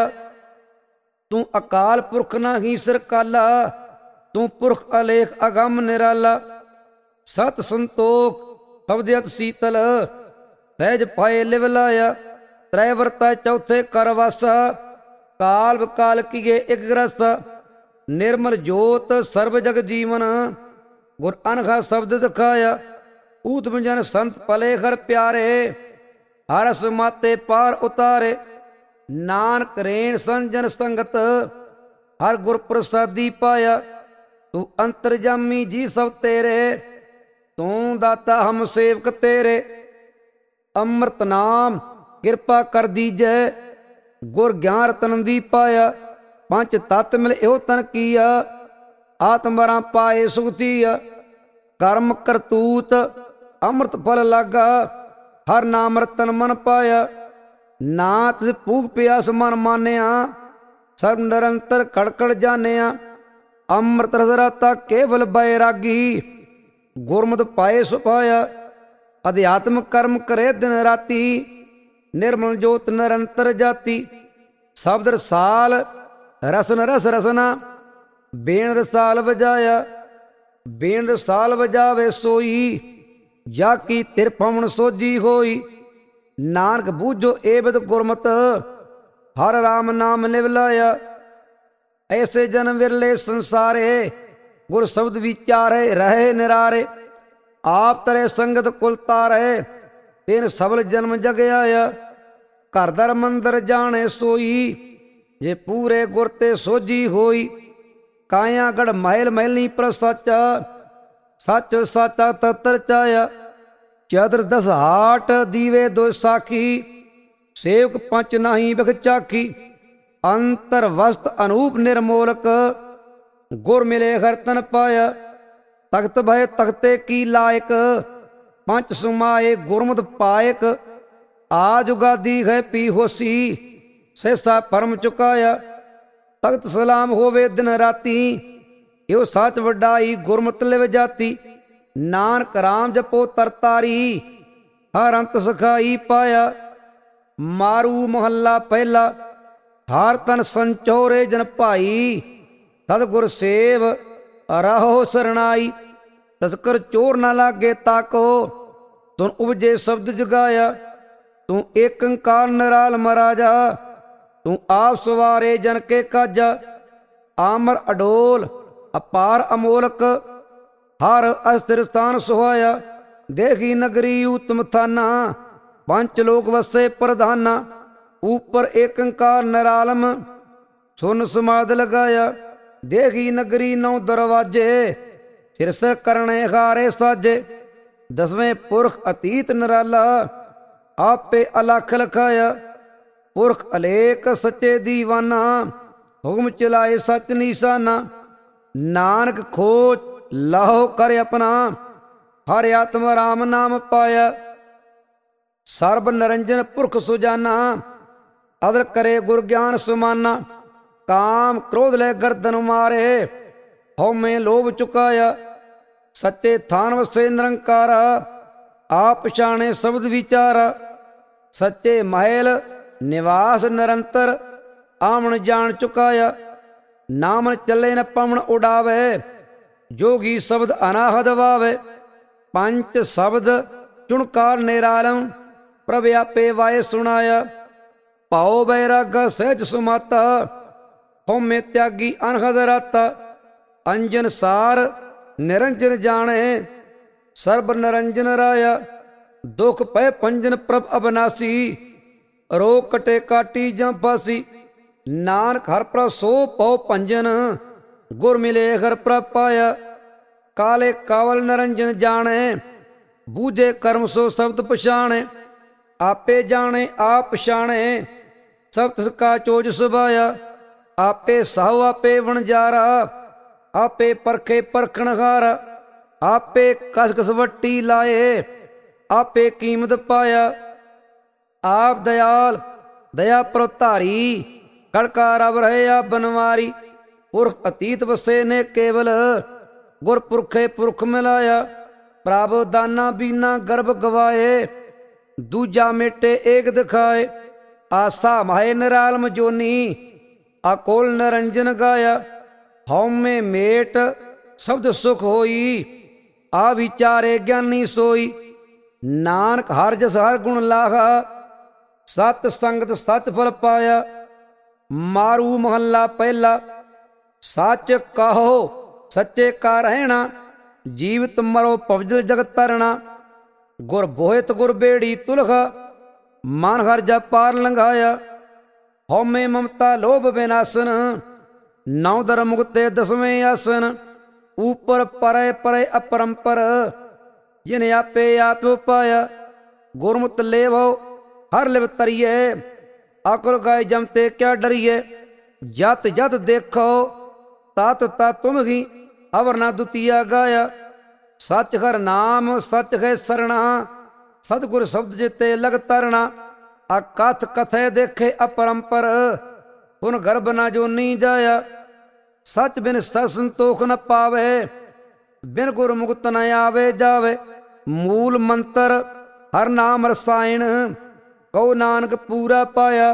तू अकाल पुरख ना ही सिर काला, तू पुरख अलेख अगम निराला। सत संतोख शब्दयत शीतल, सहज पाए लिव लाया। त्रै वर्ता चौथे करवासा, काल बकाल किए एक ग्रसा। निर्मल जोत सर्व जग जीवन, गुर अनघा शब्द दिखाया। ऊतम जन संत पले घर प्यारे, हरस माते पार उतारे। नानक रेण संजन संगत, हर गुर प्रसादी पाया। तू अंतरजामी जी सब तेरे, तू दाता हम सेवक तेरे। अमृत नाम कृपा कर दीजै, गुर ज्ञान रतन दी पाया। पंच तत्त मिल एहो तन किया, आत्मरा पाए सुगतिया। कर्म करतूत अमृत फल लागा, हर नाम रतन मन पाया। ना तिस भूख प्यास मन मानिया, सर्व निरंतर कड़कड़ जानिया। अमृत रस राता केवल बैरागी, गुरमत पाए सुपाया। अध्यात्म कर्म करे दिन राती, निर्मल जोत निरंतर जाती। शब्द रसाल रसन रस रसना, बेण रसाल बजाया। बेण रसाल बजावे सोई, जाकी तिर पवन सोजी होई। नानक बूझो एबद गुरमत, हर राम नाम लिव लाया। ऐसे जन विरले संसारे, गुर शब्द विचारे रहे निरारे। आप तरे संगत कुल तारे, तेन सबल जन्म जग आया। घर दर मंदर जाने सोई, जे पूरे गुर ते सोजी होई। काया गढ़ महल महली पर सच्चा, सच साचा ततर चाया। चतर दस हाट दीवे दो साखी, सेवक पंच नाही बिख चाखी। अंतर वस्त अनूप निर्मोलक, गुर मिले हर तन पाया। तख्त भय तख्ते की लायक, पंच सुमाए गुरमुत पायक। आज उगादी है पी होसी, सहसा परम चुकाया। तख्त सलाम होवे दिन राती, ਇਹੋ ਸੱਚ ਵਡਾਈ ਗੁਰਮਤਿ ਲਿਵ ਜਾਤੀ। ਨਾਨਕ ਰਾਮ ਜਪੋ ਤਰਤਾਰੀ, ਹਰ ਅੰਤ ਸਖਾਈ ਪਾਇਆ। ਮਾਰੂ ਮਹੱਲਾ ਪਹਿਲਾ। ਹਰ ਤਨ ਸੰਚੋਰੇ ਜਨ ਭਾਈ, ਸਤਿਗੁਰ ਸੇਵ ਰਹੋ ਸਰਣਾਈ। ਤਸਕਰ ਚੋਰ ਨਾ ਲਾਗੇ ਤਾਕੋ, ਤੁਨ ਉਪਜੇ ਸ਼ਬਦ ਜਗਾਇਆ। ਤੂੰ ਏਕ ਓੰਕਾਰ ਨਿਰਾਲ ਮਹਾਰਾਜਾ, ਤੂੰ ਆਪ ਸਵਾਰੇ ਜਨ ਕੇ ਕਾਜਾ। ਆਮਰ ਅਡੋਲ ਅਪਾਰ ਅਮੋਲਕ, ਹਰ ਅਸਥਿਰ ਸਥਾਨ ਸੁਹਾਇਆ। ਦੇਖੀ ਨਗਰੀ ਉਤਮ ਥਾਨਾ, ਪੰਚ ਲੋਕ ਵਸੇ ਪ੍ਰਧਾਨਾ। ਉਪਰ ਏਕ ਓੰਕਾਰ ਨਿਰਾਲਮ, ਸੁਨ ਸਮਾਧ ਲਗਾਇਆ। ਦੇਖੀ ਨਗਰੀ ਨੌ ਦਰਵਾਜੇ, ਸਿਰ ਸਿਰ ਕਰਨੇ ਹਾਰੇ ਸਾਜੇ। ਦਸਵੇਂ ਪੁਰਖ ਅਤੀਤ ਨਿਰਾਲਾ, ਆਪੇ ਅਲਖ ਲਖਾਇਆ। ਪੁਰਖ ਅਲੇਕ ਸੱਚੇ ਦੀਵਾਨਾ, ਹੁਕਮ ਚਲਾਏ ਸੱਚ ਨਿਸ਼ਾਨਾ। ਨਾਨਕ ਖੋਜ ਲਾਹੋ ਕਰ ਆਪਣਾ, ਹਰਿ ਆਤਮ ਰਾਮ ਨਾਮ ਪਾਇਆ। ਸਰਬ ਨਿਰੰਜਨ ਪੁਰਖ ਸੁਜਾਨਾ, ਅਦਰ ਕਰੇ ਗੁਰ ਗਿਆਨ ਸੁਮਾਨਾ। ਕਾਮ ਕ੍ਰੋਧ ਲੈ ਗਰਦਨ ਮਾਰੇ, ਹਉਮੈ ਲੋਭ ਚੁਕਾਇਆ। ਸੱਚੇ ਥਾਨ ਵਸੇ ਨਿਰੰਕਾਰਾ, ਆਪ ਪਛਾਣੇ ਸ਼ਬਦ ਵਿਚਾਰਾ। ਸੱਚੇ ਮਹਿਲ ਨਿਵਾਸ ਨਿਰੰਤਰ, ਆਵਣ ਜਾਣ ਚੁਕਾਇਆ। ਨਾਮਨ ਚੱਲੇ ਨ ਪਵਨ ਉਡਾਵੇ, ਜੋਗੀ ਸ਼ਬਦ ਅਨਾਹਦ ਵਾਵੇ। ਪੰਚ ਸ਼ਬਦ ਚੁਣਕਾਰ ਨਿਰਾਲਮ, ਪ੍ਰਭ ਆਪੇ ਵਾਏ ਸੁਣਾਇਆ। ਭਾਉ ਬੈਰਾਗਾ ਸਹਿਜ ਸੁਮਾਤਾ, ਹਉਮੈ ਤਿਆਗੀ ਅਨਹਦ ਰਾਤਾ। ਅੰਜਨ ਸਾਰ ਨਿਰੰਜਨ ਜਾਣੇ, ਸਰਬ ਨਿਰੰਜਨ ਰਾਇਆ। ਦੁਖ ਪੈ ਪੰਜਨ ਪ੍ਰਭ ਅਬਨਾਸੀ, ਰੋਗ ਕਟੇ ਕਾਟੀ ਜਾਂ ਫਾਸੀ। ਨਾਨਕ ਹਰ ਪ੍ਰਭ ਸੋ ਪਉ ਭੰਜਨ, ਗੁਰ ਮਿਲੇ ਹਰ ਪ੍ਰਭ ਪਾਇਆ। ਕਾਲੇ ਕਾਵਲ ਨਿਰੰਜਨ ਜਾਣੇ, ਬੂਝੇ ਕਰਮ ਸੋ ਸ਼ਬਦ ਪਛਾਣੇ। ਆਪੇ ਜਾਣੇ ਆਪ ਪਛਾਣੇ, ਸਭ ਤਿਸ ਕਾ ਚੋਜ ਸੁਭਾਇਆ। ਆਪੇ ਸਾਹੁ ਆਪੇ ਵਣਜਾਰਾ, ਆਪੇ ਪਰਖੇ ਪਰਖਣਹਾਰਾ। ਆਪੇ ਕਸ ਕਸ ਵੱਟੀ ਲਾਏ, ਆਪੇ ਕੀਮਤ ਪਾਇਆ। ਆਪ ਦਇਆਲ ਦਇਆ ਪ੍ਰਤਾਰੀ, ਕੜਕਾ ਰਵ ਰਹੇ ਆ ਬਨਵਾਰੀ। ਪੁਰਖ ਅਤੀਤ ਵਸੇ ਨੇ ਕੇਵਲ, ਗੁਰ ਪੁਰਖੇ ਪੁਰਖ ਮਿਲਾਇਆ। ਪ੍ਰਭ ਦਾਨਾ ਬੀਨਾ ਗਰਭ ਗਵਾਏ, ਦੂਜਾ ਮੇਟੇ ਏਕ ਦਿਖਾਏ। ਆਸਾ ਮਾਹੇ ਨਿਰਾਲਮ ਜੋਨੀ, ਅਕੋਲ ਨਿਰੰਜਨ ਗਾਇਆ। ਹਉਮੈ ਮੇਟ ਸ਼ਬਦ ਸੁਖ ਹੋਈ, ਆ ਵਿਚਾਰੇ ਗਿਆਨੀ ਸੋਈ। ਨਾਨਕ ਹਰ ਜਸ ਹਰ ਗੁਣ ਲਾਹਾ, ਸਤ ਸੰਗਤ ਸੱਚ ਫਲ ਪਾਇਆ। ਮਾਰੂ ਮਹੱਲਾ ਪਹਿਲਾ। ਸੱਚ ਕਹੋ ਸੱਚੇ ਕਾ ਰਹਿਣਾ, ਜੀਵਤ ਮਰੋ ਭਵਜਲ ਜਗਤ ਤਰਣਾ। ਗੁਰ ਬੋਹਿਤ ਗੁਰ ਬੇੜੀ ਤੁਲਖਾ, ਮਨ ਹਰ ਜਪ ਪਾਰ ਲੰਘਾਇਆ। ਹਉਮੈ ਮਮਤਾ ਲੋਭ ਵਿਨਾਸਨ, ਨੌ ਦਰ ਮੁਕਤੇ ਦਸਵੇਂ ਆਸਨ। ਉਪਰ ਪਰੇ ਪਰੇ ਅਪਰੰਪਰ, ਜਿਨ ਆਪੇ ਆਪ ਪਾਇਆ। ਗੁਰਮੁਤ ਲੇਵੋ ਹਰ ਲਿਵ ਤਰੀਏ, ਅਕਲ ਗਾਏ ਜਮ ਤੇ ਕਿਆ ਡਰੀਏ। ਜਤ ਜਤ ਦੇਖੋ ਤਤ ਤਤ ਤੁਮ ਹੀ, ਅਵਰ ਨਾ ਦੁਤੀਆ ਗਾਇਆ। ਸੱਚ ਹਰ ਨਾਮ ਸੱਚ ਹੈ ਸਰਣਾ, ਸਤਿਗੁਰ ਸ਼ਬਦ ਜਿਤੇ ਲਗ ਤਰਣਾ। ਅਕਥ ਕਥੈ ਦੇਖੇ ਅਪਰੰਪਰ, ਪੁਨ ਗਰਭ ਨਾ ਜੋਨੀ ਜਾਇਆ। ਸੱਚ ਬਿਨ ਸਤ ਸੰਤੋਖ ਨ ਪਾਵੇ, ਬਿਨ ਗੁਰ ਮੁਕਤ ਨ ਆਵੇ ਜਾਵੇ। ਮੂਲ ਮੰਤਰ ਹਰ ਨਾਮ ਰਸਾਇਣ, ਕਉ ਨਾਨਕ ਪੂਰਾ ਪਾਇਆ।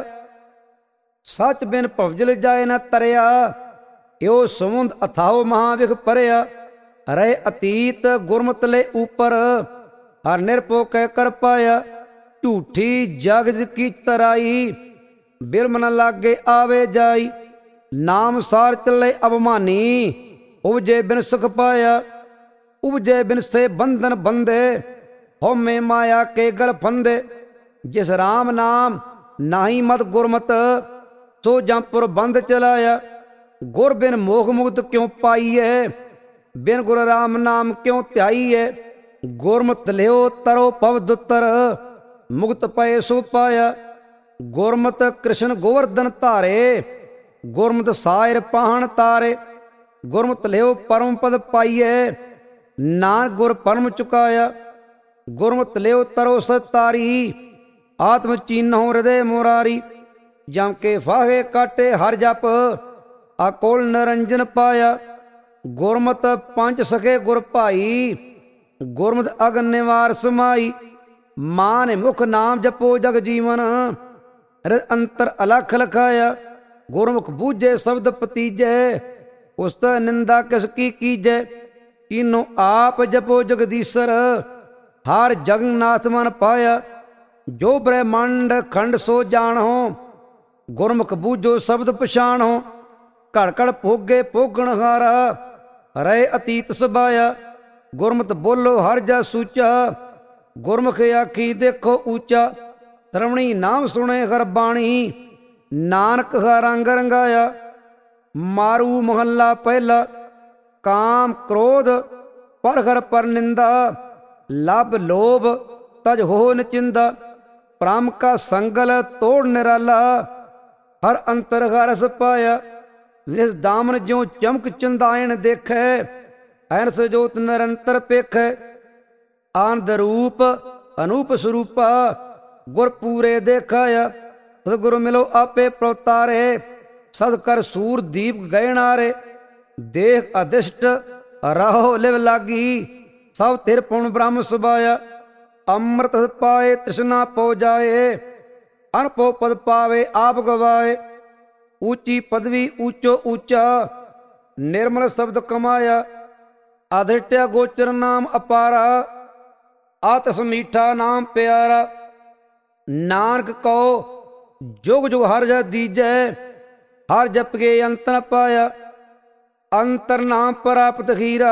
ਸੱਚ ਬਿਨ ਭਵਜਲ ਜਾਏ ਨ ਤਰਿਆ, ਇਉ ਸਮੁੰਦ ਅਥਾਉ ਮਹਾਵਿਖ ਭਰਿਆ। ਰਹੇ ਅਤੀਤ ਗੁਰਮਤਿ ਲੈ ਉਪਰ, ਹਰ ਨਿਰਭਉ ਕਹਿ ਕਰ ਪਾਇਆ। ਝੂਠੀ ਜਗਤ ਕੀ ਤਰਾਈ, ਬਿਰਮ ਨ ਲਾਗੇ ਆਵੇ ਜਾਈ। ਨਾਮ ਸਾਰ ਚੱਲੇ ਅਭਮਾਨੀ, ਉਪਜੇ ਬਿਨ ਸੁਖ ਪਾਇਆ। ਉਪਜੇ ਬਿਨ ਸੇ ਬੰਧਨ ਬੰਦੇ, ਹਉਮੈ ਮਾਇਆ ਕੇ ਗਲ ਫੰਦੇ। ਜਿਸ ਰਾਮ ਨਾਮ ਨਾਹੀ ਮਤ ਗੁਰਮਤ, ਸੋ ਜੰਪੁਰ ਬੰਧ ਚਲਾਇਆ। ਗੁਰ ਬਿਨ ਮੋਖ ਮੁਕਤ ਕਿਉ ਪਾਈਐ, ਬਿਨ ਗੁਰ ਰਾਮ ਨਾਮ ਕਿਉ ਧਿਆਈਐ। ਗੁਰਮਤਿ ਲਿਓ ਤਰੋ ਭਵ ਦੁਤਰ, ਮੁਕਤ ਪਏ ਸੋ ਪਾਇਆ। ਗੁਰਮਤਿ ਕ੍ਰਿਸ਼ਨ ਗੋਵਰਧਨ ਧਾਰੇ, ਗੁਰਮਤਿ ਸਾਇਰ ਪਾਹਣ ਤਾਰੇ। ਗੁਰਮਤਿ ਲਿਓ ਪਰਮ ਪਦ ਪਾਈਐ, ਨਾਨਕ ਗੁਰ ਪਰਮ ਚੁਕਾਇਆ। ਗੁਰਮਤਿ ਲਿਓ ਤਰੋ ਸਤਾਰੀ, ਆਤਮ ਚੀਨਹੁ ਹਿਰਦੇ ਮੁਰਾਰੀ। ਜਮ ਕੇ ਫਾਹੇ ਕਾਟੇ ਹਰ ਜਪ, ਅਕੋਲ ਨਿਰੰਜਨ ਪਾਇਆ। ਗੁਰਮਤਿ ਪੰਜ ਸਖੇ ਗੁਰ ਭਾਈ, ਗੁਰਮਤਿ ਅਗਨ ਨਿਵਾਰ ਸਮਾਈ। ਮਾਨ ਮੁਖ ਨਾਮ ਜਪੋ ਜਗ ਜੀਵਨ, ਹਿਰਦ ਅੰਤਰ ਅਲਖ ਲਖਾਇਆ। ਗੁਰਮੁਖ ਬੂਝੇ ਸ਼ਬਦ ਪਤੀਜੈ, ਉਸਤ ਨਿੰਦਾ ਕਿਸ ਕੀ ਕੀਜੈ। ਇਨੋ ਆਪ ਜਪੋ ਜਗਦੀਸ਼ਰ, ਹਰ ਜਗਨਨਾਥ ਮਨ ਪਾਇਆ। ਜੋ ਬ੍ਰਹਮੰਡ ਖੰਡ ਸੋ ਜਾਣੋ, ਗੁਰਮੁਖ ਬੂਝੋ ਸ਼ਬਦ ਪਛਾਣੋ। ਘੜ ਘੜ ਭੋਗੇ ਭੋਗਣ ਹਾਰਾ, ਰਹੇ ਅਤੀਤ ਸਬਾਇਆ। ਗੁਰਮਤਿ ਬੋਲੋ ਹਰ ਜਾ ਸੂਚਾ, ਗੁਰਮੁਖ ਆਖੀ ਦੇਖੋ ਊਚਾ। ਸ਼ਰਵਣੀ ਨਾਮ ਸੁਣੇ ਹਰ ਬਾਣੀ, ਨਾਨਕ ਹਾ ਰੰਗ ਰੰਗਾਇਆ। ਮਾਰੂ ਮਹੱਲਾ ਪਹਿਲਾ। ਕਾਮ ਕ੍ਰੋਧ ਪਰ ਹਰ ਪਰ ਨਿੰਦਾ, ਲਭ ਲੋਭ ਤਜ ਹੋ ਨਚਿੰਦਾ। ਪ੍ਰਮ ਕਾ ਸੰਗਲ ਤੋੜ ਨਿਰਾਲਾ, ਹਰ ਅੰਤਰ ਹਰਸ ਪਾਇਆ। ਨਿਸ ਦਾਮਨ ਜਿਉ ਚਮਕ ਚੰਦਾਇਣ ਦੇਖੈ, ਐਨਸ ਜੋਤ ਨਿਰੰਤਰ ਪੇਖੈ। ਆਨੰਦ ਰੂਪ ਅਨੂਪ ਸਰੂਪਾ, ਗੁਰ ਪੂਰੇ ਦੇਖਾਇਆ। ਸਤਿਗੁਰੂ ਮਿਲੋ ਆਪੇ ਪ੍ਰਤਾਰੇ, ਸਦ ਕਰ ਸੂਰ ਦੀਪ ਗਏ ਨਾਰੇ। ਦੇਖ ਅਦਿਸ਼ਟ ਰਹੋ ਲਿਵ ਲਾਗੀ, ਸਭ ਤਿਰ ਪੁਣ ਬ੍ਰਹਮ ਸੁਭਾਇਆ। ਅੰਮ੍ਰਿਤ ਪਾਏ ਤ੍ਰਿਸ਼ਨਾ ਪੋ ਜਾਏ, ਅਨਪੋ ਪਦ ਪਾਵੇ ਆਪ ਗਵਾਏ। ਉੱਚੀ ਪਦਵੀ ਉੱਚੋ ਉੱਚਾ, ਨਿਰਮਲ ਸ਼ਬਦ ਕਮਾਇਆ। ਅਧਿਟਿਆ ਗੋਚਰ ਨਾਮ ਅਪਾਰਾ, ਆਤਸ ਮੀਠਾ ਨਾਮ ਪਿਆਰਾ। ਨਾਨਕ ਕਉ ਜੁਗ ਜੁਗ ਹਰ ਜਪ ਦੀਜੈ, ਹਰ ਜਪ ਕੇ ਅੰਤ ਨ ਪਾਇਆ। ਅੰਤਰ ਨਾਮ ਪ੍ਰਾਪਤ ਹੀਰਾ,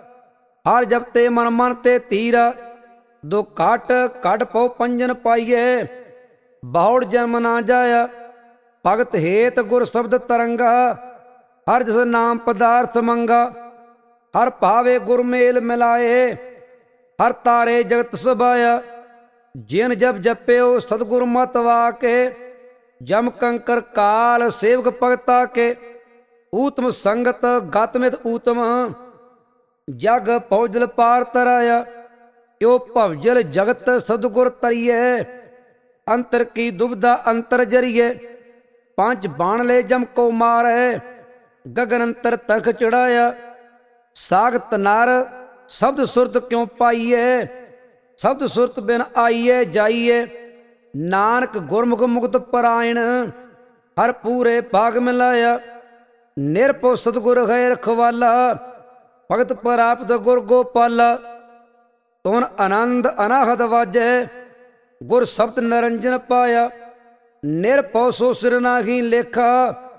ਹਰ ਜਪ ਤੇ ਮਨ ਮਨ ਤੇ ਧੀਰਾ। ਦੋ ਘਟ ਘਟ ਪਉ ਪੰਜਨ ਪਾਈਏ, ਬਹੁੜ ਜਨਮ ਨਾ ਜਾਇਆ। ਭਗਤ ਹੇਤ ਗੁਰ ਸ਼ਬਦ ਤਰੰਗਾ, ਹਰ ਜਿਸ ਨਾਮ ਪਦਾਰਥ ਮੰਗਾ। ਹਰ ਭਾਵੇ ਗੁਰ ਮੇਲ ਮਿਲਾਏ, ਹਰ ਤਾਰੇ ਜਗਤ ਸੁਭਾਇਆ। ਜਿਨ ਜਪ ਜਪਿਓ ਸਤਿਗੁਰ ਮਤਿ ਵਾਕੇ, ਜਮ ਕੰਕਰ ਕਾਲ ਸੇਵਕ ਭਗਤਾ ਕੇ। ਊਤਮ ਸੰਗਤ ਗਤਮਿਤ ਊਤਮ, ਜਗ ਪਉਜਲ ਪਾਰ ਤਰਾਇਆ। ਇਉ ਭਵਜਲ ਜਗਤ ਸਤਿਗੁਰ ਤਰੀਏ, ਅੰਤਰ ਕੀ ਦੁਬਦਾ ਅੰਤਰ ਜਰੀਏ। ਪੰਜ ਬਾਣ ਲੈ ਜਮ ਕੋ ਮਾਰੈ, ਗਗਨ ਅੰਤਰ ਤਖ ਚੜਾਇਆ। ਸਾਗਤ ਨਰ ਸ਼ਬਦ ਸੁਰਤ ਕਿਉ ਪਾਈਏ, ਸ਼ਬਦ ਸੁਰਤ ਬਿਨ ਆਈਏ ਜਾਈਏ। ਨਾਨਕ ਗੁਰਮੁਖ ਮੁਕਤ ਪਰਾਇਣ, ਹਰ ਪੂਰੇ ਭਾਗ ਮਿਲਾਇਆ। ਨਿਰਭਉ ਸਤਿਗੁਰ ਹੈ ਰਖਵਾਲਾ, ਭਗਤ ਪ੍ਰਾਪਤ ਗੁਰ ਗੋਪਾਲਾ। ਤੁਨ ਆਨੰਦ ਅਨਾਹਤ ਵਾਜੈ, ਗੁਰ ਸ਼ਬਦ ਨਿਰੰਜਨ ਪਾਇਆ। ਨਿਰਭਉ ਸੋ ਸਿਰ ਨਾਹੀ ਲੇਖਾ,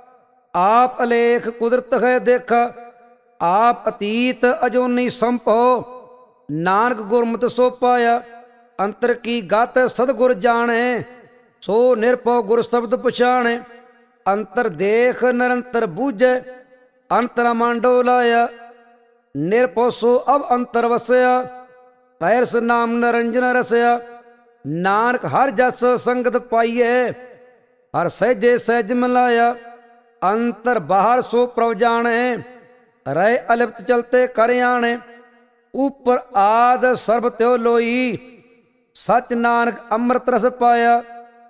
ਆਪ ਅਲੇਖ ਕੁਦਰਤ ਹੈ ਦੇਖਾ। ਆਪ ਅਤੀਤ ਅਜੋਨੀ ਸੰਭਉ, ਨਾਨਕ ਗੁਰਮਤਿ ਸੋ ਪਾਇਆ। ਅੰਤਰ ਕੀ ਗਤ ਸਤਿਗੁਰ ਜਾਣੈ, ਸੋ ਨਿਰਭਉ ਗੁਰ ਸ਼ਬਦ ਪਛਾਣੈ। ਅੰਤਰ ਦੇਖ ਨਿਰੰਤਰ ਬੂਝੈ, ਅੰਤਰ ਮਨ ਡੋਲਾਇਆ। ਨਿਰਭਉ ਸੋ ਅਬ ਅੰਤਰ ਵਸਿਆ, ਪੈਰਸ ਨਾਮ ਨਿਰੰਜਨ ਰਸਿਆ। ਨਾਨਕ ਹਰ ਜਸ ਸੰਗਤ ਪਾਈਏ, ਹਰ ਸਹਿਜੇ ਸਹਿਜ ਮਿਲਾਇਆ। ਅੰਤਰ ਬਾਹਰ ਸੋ ਪ੍ਰਭ ਜਾਣੈ, ਰਹਿ ਅਲਿਪਤ ਚਲਤੇ ਕਰ ਆਣੇ। ਉਪਰ ਆਦ ਸਰਬ ਤਿਉ ਲੋਈ, ਸਚ ਨਾਨਕ ਅੰਮ੍ਰਿਤ ਰਸ ਪਾਇਆ।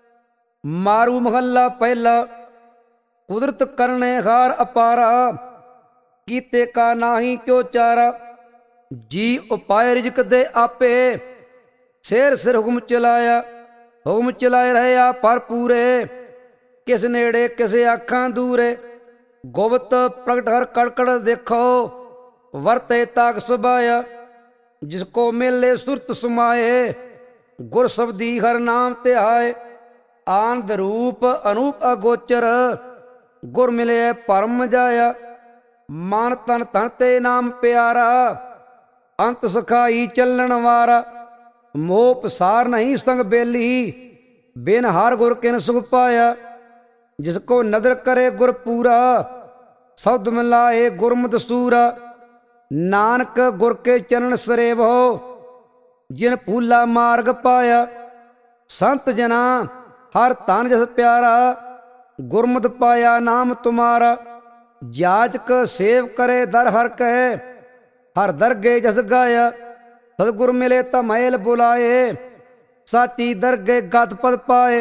ਮਾਰੂ ਮਹੱਲਾ ਪਹਿਲਾ। ਕੁਦਰਤ ਕਰਨੇ ਹਾਰ ਅਪਾਰਾ, ਕੀਤੇ ਕਾ ਨਾਹੀ ਕਿਉ ਚਾਰਾ। ਜੀ ਉਪਾਇ ਰਿਜਕ ਦੇ ਆਪੇ, ਸਿਰ ਸਿਰ ਹੁਕਮ ਚਲਾਇਆ। ਹੁਕਮ ਚਲਾਏ ਰਹਿਆ ਪਰ ਪੂਰੇ, ਕਿਸ ਨੇੜੇ ਕਿਸ ਆਖਾਂ ਦੂਰੇ। ਗੁਪਤ ਪ੍ਰਗਟ ਹਰ ਕੜਕੜ ਦੇਖੋ, ਵਰਤੇ ਤਾਕ ਸੁਭਾਇਆ। ਜਿਸ ਕੋ ਮਿਲੇ ਸੁਰਤ ਸਮਾਏ, ਗੁਰ ਸ਼ਬਦੀ ਹਰ ਨਾਮ ਧਿਆਏ। ਆਨੰਦ ਰੂਪ ਅਨੂਪ ਅਗੋਚਰ, ਗੁਰ ਮਿਲੇ ਪਰਮ ਜਾਇਆ। ਮਨ ਤਨ ਧਨ ਤੇ ਨਾਮ ਪਿਆਰਾ, ਅੰਤ ਸਖਾਈ ਚੱਲਣ ਵਾਰਾ। ਮੋਹ ਪਸਾਰ ਨਹੀਂ ਸੰਗ ਬੇਲੀ, ਬਿਨ ਹਰ ਗੁਰ ਕਿਨ ਸੁਖ ਪਾਇਆ। ਜਿਸ ਕੋ ਨਦਰ ਕਰੇ ਗੁਰ ਪੂਰਾ, ਸ਼ਬਦ ਮਿਲਾਏ ਗੁਰਮਤਿ ਸੂਰਾ। ਨਾਨਕ ਗੁਰ ਕੇ ਚਰਨ ਸਰੇਵੋ, ਜਿਨ ਭੂਲਾ ਮਾਰਗ ਪਾਇਆ। ਸੰਤ ਜਨਾ ਹਰ ਧਨ ਜਸ ਪਿਆਰਾ, ਗੁਰਮਤਿ ਪਾਇਆ ਨਾਮ ਤੁਮਾਰਾ। ਜਾਚਕ ਸੇਵ ਕਰੇ ਦਰ ਹਰ ਕਹੈ, ਹਰ ਦਰਗੇ ਜਸ ਗਾਇਆ। ਸਤਿਗੁਰ ਮਿਲੇ ਤਾਂ ਮਹਿਲ ਬੁਲਾਏ, ਸਾਚੀ ਦਰਗੇ ਗਤ ਪਦ ਪਾਏ।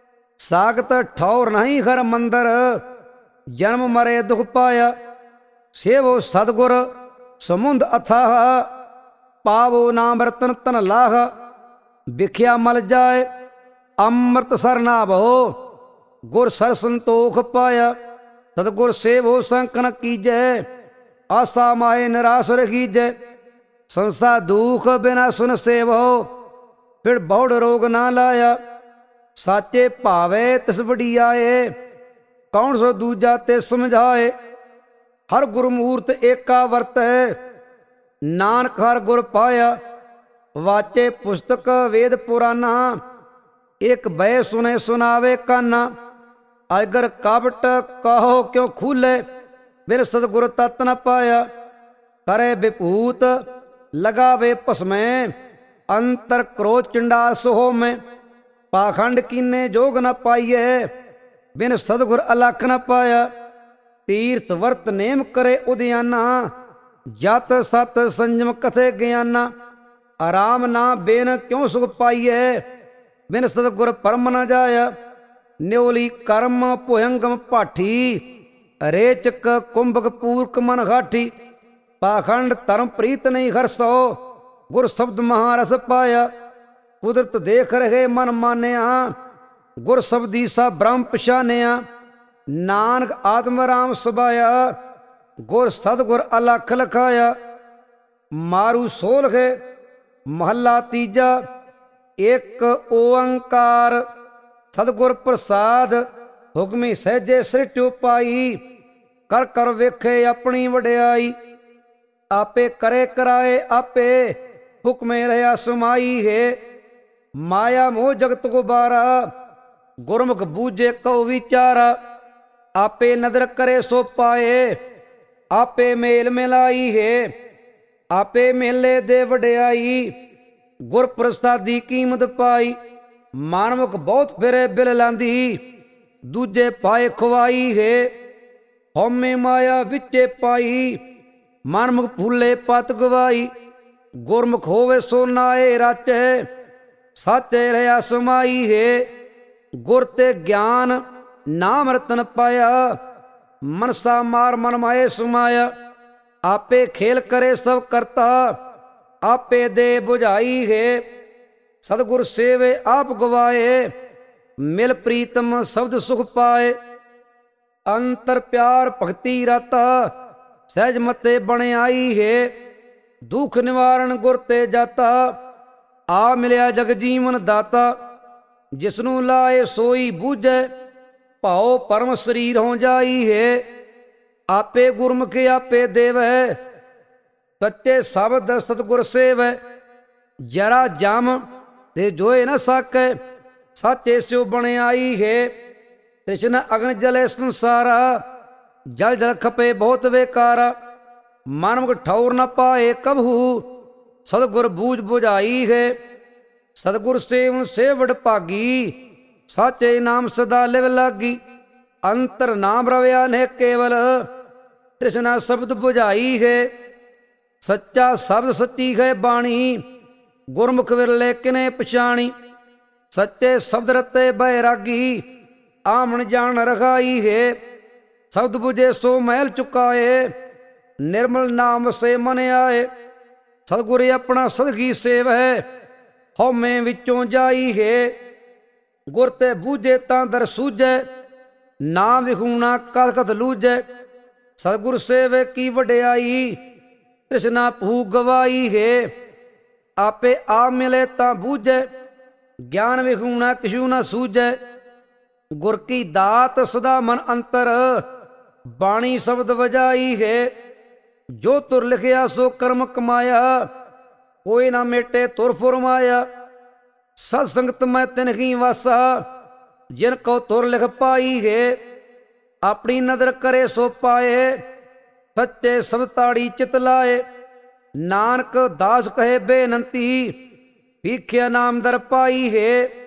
ਸਾਗਤ ਠੌਰ ਨਹੀਂ ਹਰ ਮੰਦਰ, ਜਨਮ ਮਰੇ ਦੁਖ ਪਾਇਆ। ਸੇਵੋ ਸਤਿਗੁਰ ਸਮੁੰਦ ਅਥਾਹ, ਪਾਵੋ ਨਾਮ ਰਤਨ ਤਨ ਲਾਹ। ਵਿਖਿਆ ਮਲ ਜਾਏ ਅੰਮ੍ਰਿਤ ਸਰ ਨਾ ਬਹੋ, ਗੁਰ ਸਰ ਸੰਤੋਖ ਪਾਇਆ। ਸਤਿਗੁਰ ਸੇਵੋ ਸੰਕਨ ਕੀਜੈ, ਆਸਾ ਮਾਏ ਨਿਰਾਸ ਰਖੀਜੈ। ਸੰਸਾ ਦੁਖ ਬਿਨਾ ਸੁਨ ਸੇਵੋ, ਫਿਰ ਬੌੜ ਰੋਗ ਨਾ ਲਾਇਆ। ਸਾਚੇ ਭਾਵੇ ਤਿਸ ਵਡਿਆਏ, ਕੌਣ ਸੋ ਦੂਜਾ ਤੇ ਸਮਝਾਏ। ਹਰ ਗੁਰਮੂਰਤ ਏਕਾ ਵਰਤੈ, ਨਾਨਕ ਹਰ ਗੁਰ ਪਾਇਆ। ਵਾਚੇ ਪੁਸਤਕ ਵੇਦ ਪੁਰਾਨਾ, ਇੱਕ ਬੈ ਸੁਨੇ ਸੁਨਾਵੇ ਕਾਨਾ। ਅਗਰ ਕਪਟ ਕਹੋ ਕਿਉ ਖੂਲੇ, ਬਿਨ ਸਤਿਗੁਰ ਤਤ ਨ ਪਾਇਆ। ਕਰੇ ਵਿਭੂਤ ਲਗਾਵੇ ਭਸਮੈ, ਅੰਤਰ ਕ੍ਰੋਧ ਚੰਡਾਲ ਸੁਹੋਮੈ। ਪਾਖੰਡ ਕੀਨੇ ਜੋਗ ਨ ਪਾਈਐ, ਬਿਨ ਸਤਿਗੁਰ ਅਲਖ ਨ ਪਾਇਆ। ਤੀਰਥ ਵਰਤ ਨੇਮ ਕਰੇ ਉਦਿਆਨਾ, ਜਤ ਸਤ ਸੰਜਮ ਕਥੇ ਗਿਆਨਾ। ਆਰਾਮ ਨਾ ਬੇਨ ਕਿਉ ਸੁਖ ਪਾਈਐ, ਬਿਨ ਸਤਿਗੁਰ ਪਰਮ ਨ ਜਾਇਆ। ਨਿਉਲੀ ਕਰਮ ਭੁਯੰਗਮ ਭਾਠੀ, ਰੇਚਕ ਕੁੰਭਕ ਪੂਰਕ ਮਨ ਘਾਠੀ। ਪਾਖੰਡ ਧਰਮ ਪ੍ਰੀਤ ਨਹੀਂ ਹਰਸੋ, ਗੁਰ ਸ਼ਬਦ ਮਹਾਰਸ ਪਾਇਆ। ਕੁਦਰਤ ਦੇਖ ਰਹੇ ਮਨ ਮਾਨਿਆ, ਗੁਰ ਸ਼ਬਦੀ ਸਾ ਬ੍ਰਹਮ ਪਛਾਨਿਆ। ਨਾਨਕ ਆਤਮ ਰਾਮ ਸਬਾਇਆ, ਗੁਰ ਸਤਿਗੁਰ ਅਲਖ ਲਖਾਇਆ। ਮਾਰੂ ਸੋਲਖੇ ਮਹੱਲਾ ਤੀਜਾ, ਇੱਕ ਓੰਕਾਰ ਸਤਿਗੁਰ ਪ੍ਰਸਾਦ। ਹੁਕਮੀ ਸਹਿਜੇ ਸ੍ਰਿਟਿ ਪਾਈ, ਕਰ ਕਰ ਵੇਖੇ ਆਪਣੀ ਵਡਿਆਈ। ਆਪੇ ਕਰੇ ਕਰਾਏ ਆਪੇ, ਹੁਕਮੇ ਰਹਾ ਸਮਾਈ ਹੈ। ਮਾਇਆ ਮੋਹ ਜਗਤ ਗੁਬਾਰਾ, ਗੁਰਮੁਖ ਬੂਝੇ ਕਉ ਵਿਚਾਰਾ। ਆਪੇ ਨਦਰ ਕਰੇ ਸੋ ਪਾਏ, ਆਪੇ ਮੇਲ ਮਿਲਾਈ ਹੈ। ਆਪੇ ਮੇਲੇ ਦੇ ਵਡਿਆਈ, ਗੁਰ ਪ੍ਰਸਾਦੀ ਕੀਮਤ ਪਾਈ। ਮਾਨਮੁਖ ਬਹੁਤ ਫਿਰੇ ਬਿਲ ਲਾਂਦੀ, ਦੂਜੇ ਪਾਏ ਖਵਾਈ ਹੈ। ਹਉਮੈ ਮਾਇਆ ਵਿੱਚੇ ਪਾਈ, ਮਨਮੁਖ ਭੁੱਲੇ ਪਤ ਗਵਾਈ। ਗੁਰਮੁਖ ਹੋਵੇ ਸੋ ਨਾਏ ਰਾਚੈ, ਸਾਚੇ ਰਹਾ ਸਮਾਈ ਹੈ। ਗੁਰ ਤੇ ਗਿਆਨ ਨਾਮ ਰਤਨ ਪਾਇਆ, ਮਨਸਾ ਮਾਰ ਮਨ ਮਾਏ ਸਮਾਇਆ। ਆਪੇ ਖੇਲ ਕਰੇ ਸਭ ਕਰਤਾ, ਆਪੇ ਦੇ ਬੁਝਾਈ ਹੈ। ਸਤਿਗੁਰ ਸੇਵੇ ਆਪ ਗਵਾਏ, ਮਿਲ ਪ੍ਰੀਤਮ ਸ਼ਬਦ ਸੁਖ ਪਾਏ। ਅੰਤਰ ਪਿਆਰ ਭਗਤੀ ਰਾਤਾ, ਸਹਿਜ ਮਤੇ ਬਣਾਈ ਹੈ। ਦੁਖ ਨਿਵਾਰਨ ਗੁਰ ਤੇ ਜਾਤਾ, ਆ ਮਿਲਿਆ ਜਗ ਜੀਵਨ ਦਾਤਾ। ਜਿਸਨੂੰ ਲਾਏ ਸੋਈ ਬੂਝੈ, ਭਾਉ ਪਰਮ ਸਰੀਰ ਹੋ ਜਾਈ ਹੈ। ਆਪੇ ਗੁਰਮੁਖ ਆਪੇ ਦੇਵੈ, ਸੱਚੇ ਸ਼ਬਦ ਸਤਿਗੁਰ ਸੇਵੈ। ਜਰਾ ਜਮ ਤੇ ਜੋਏ ਨ ਸਕੈ, ਸਾਚੇ ਸਿਉ ਬਣਾਈ ਹੈ। ਤ੍ਰਿਸ਼ਨਾ ਅਗਨ ਜਲੇ ਸੰਸਾਰਾ, ਜਲ ਜਲ ਖਪੇ ਬਹੁਤ ਵੇਕਾਰਾ। ਮਨਮੁਖ ਠੌਰ ਨ ਪਾਏ ਕਬਹੂ, ਸਤਿਗੁਰ ਬੂਝ ਬੁਝਾਈ ਹੈ। ਸਤਿਗੁਰ ਸੇਵਨ ਸੇਵੜ ਭਾਗੀ, ਸਾਚੇ ਨਾਮ ਸਦਾ ਲਿਵ ਲਾਗੀ। ਅੰਤਰ ਨਾਮ ਰਵਿਆ ਨੇ ਕੇਵਲ, ਤ੍ਰਿਸ਼ਨਾ ਸ਼ਬਦ ਬੁਝਾਈ ਹੈ। ਸੱਚਾ ਸ਼ਬਦ ਸੱਚੀ ਹੈ ਬਾਣੀ, ਗੁਰਮੁਖ ਵਿਰਲੇ ਕਿਨੇ ਪਛਾਣੀ। ਸੱਚੇ ਸ਼ਬਦ ਰਤੇ ਬੈਰਾਗੀ, ਆਮਣ ਜਾਣ ਰਖਾਈ ਹੈ। ਸ਼ਬਦ ਬੁਝੇ ਸੋ ਮਹਿਲ ਚੁਕਾਏ, ਨਿਰਮਲ ਨਾਮ ਸੇ ਮਨ ਆਏ। ਸਤਿਗੁਰ ਆਪਣਾ ਸਦਗੀ ਸੇਵੈ, ਹਉਮੈ ਵਿੱਚੋਂ ਜਾਈ ਹੈ। ਗੁਰ ਤੇ ਬੂਝੇ ਤਾਂ ਦਰ ਸੂਝੈ, ਨਾ ਵਿਖੂਣਾ ਕਦ ਕਦ ਲੂਝੈ। ਸਤਿਗੁਰ ਸੇਵੇ ਕੀ ਵਡਿਆਈ, ਤ੍ਰਿਸ਼ਨਾ ਭੂ ਗਵਾਈ ਹੈ। ਆਪੇ ਆ ਮਿਲੇ ਤਾਂ ਬੂਝੈ, ਗਿਆਨ ਵਿਖੂਣਾ ਕਿਛੂ ਨਾ ਸੂਝੈ। ਗੁਰ ਕੀ ਦਾਤ ਸਦਾ ਮਨ ਅੰਤਰ, ਬਾਣੀ ਸ਼ਬਦ ਵਜਾਈ ਹੈ। ਜੋ ਤੁਰ ਲਿਖਿਆ ਸੋ ਕਰਮ ਕਮਾਇਆ, ਕੋਈ ਨਾ ਮੇਟੇ ਤੁਰ ਫੁਰਮਾਇਆ। ਸਤ ਸੰਗਤ ਮੈਂ ਤਿਨਹੀ ਵਾਸਾ, ਜਿਨ ਕੋ ਤੁਰ ਲਿਖ ਪਾਈ ਹੈ। ਆਪਣੀ ਨਦਰ ਕਰੇ ਸੋ ਪਾਏ, ਸੱਚੇ ਸਬਦ ਤਾੜੀ ਚਿਤ ਲਾਏ। ਨਾਨਕ ਦਾਸ ਕਹੇ ਬੇਨੰਤੀ, ਭੀਖਿਆ ਨਾਮ ਦਰ ਪਾਈ ਹੈ।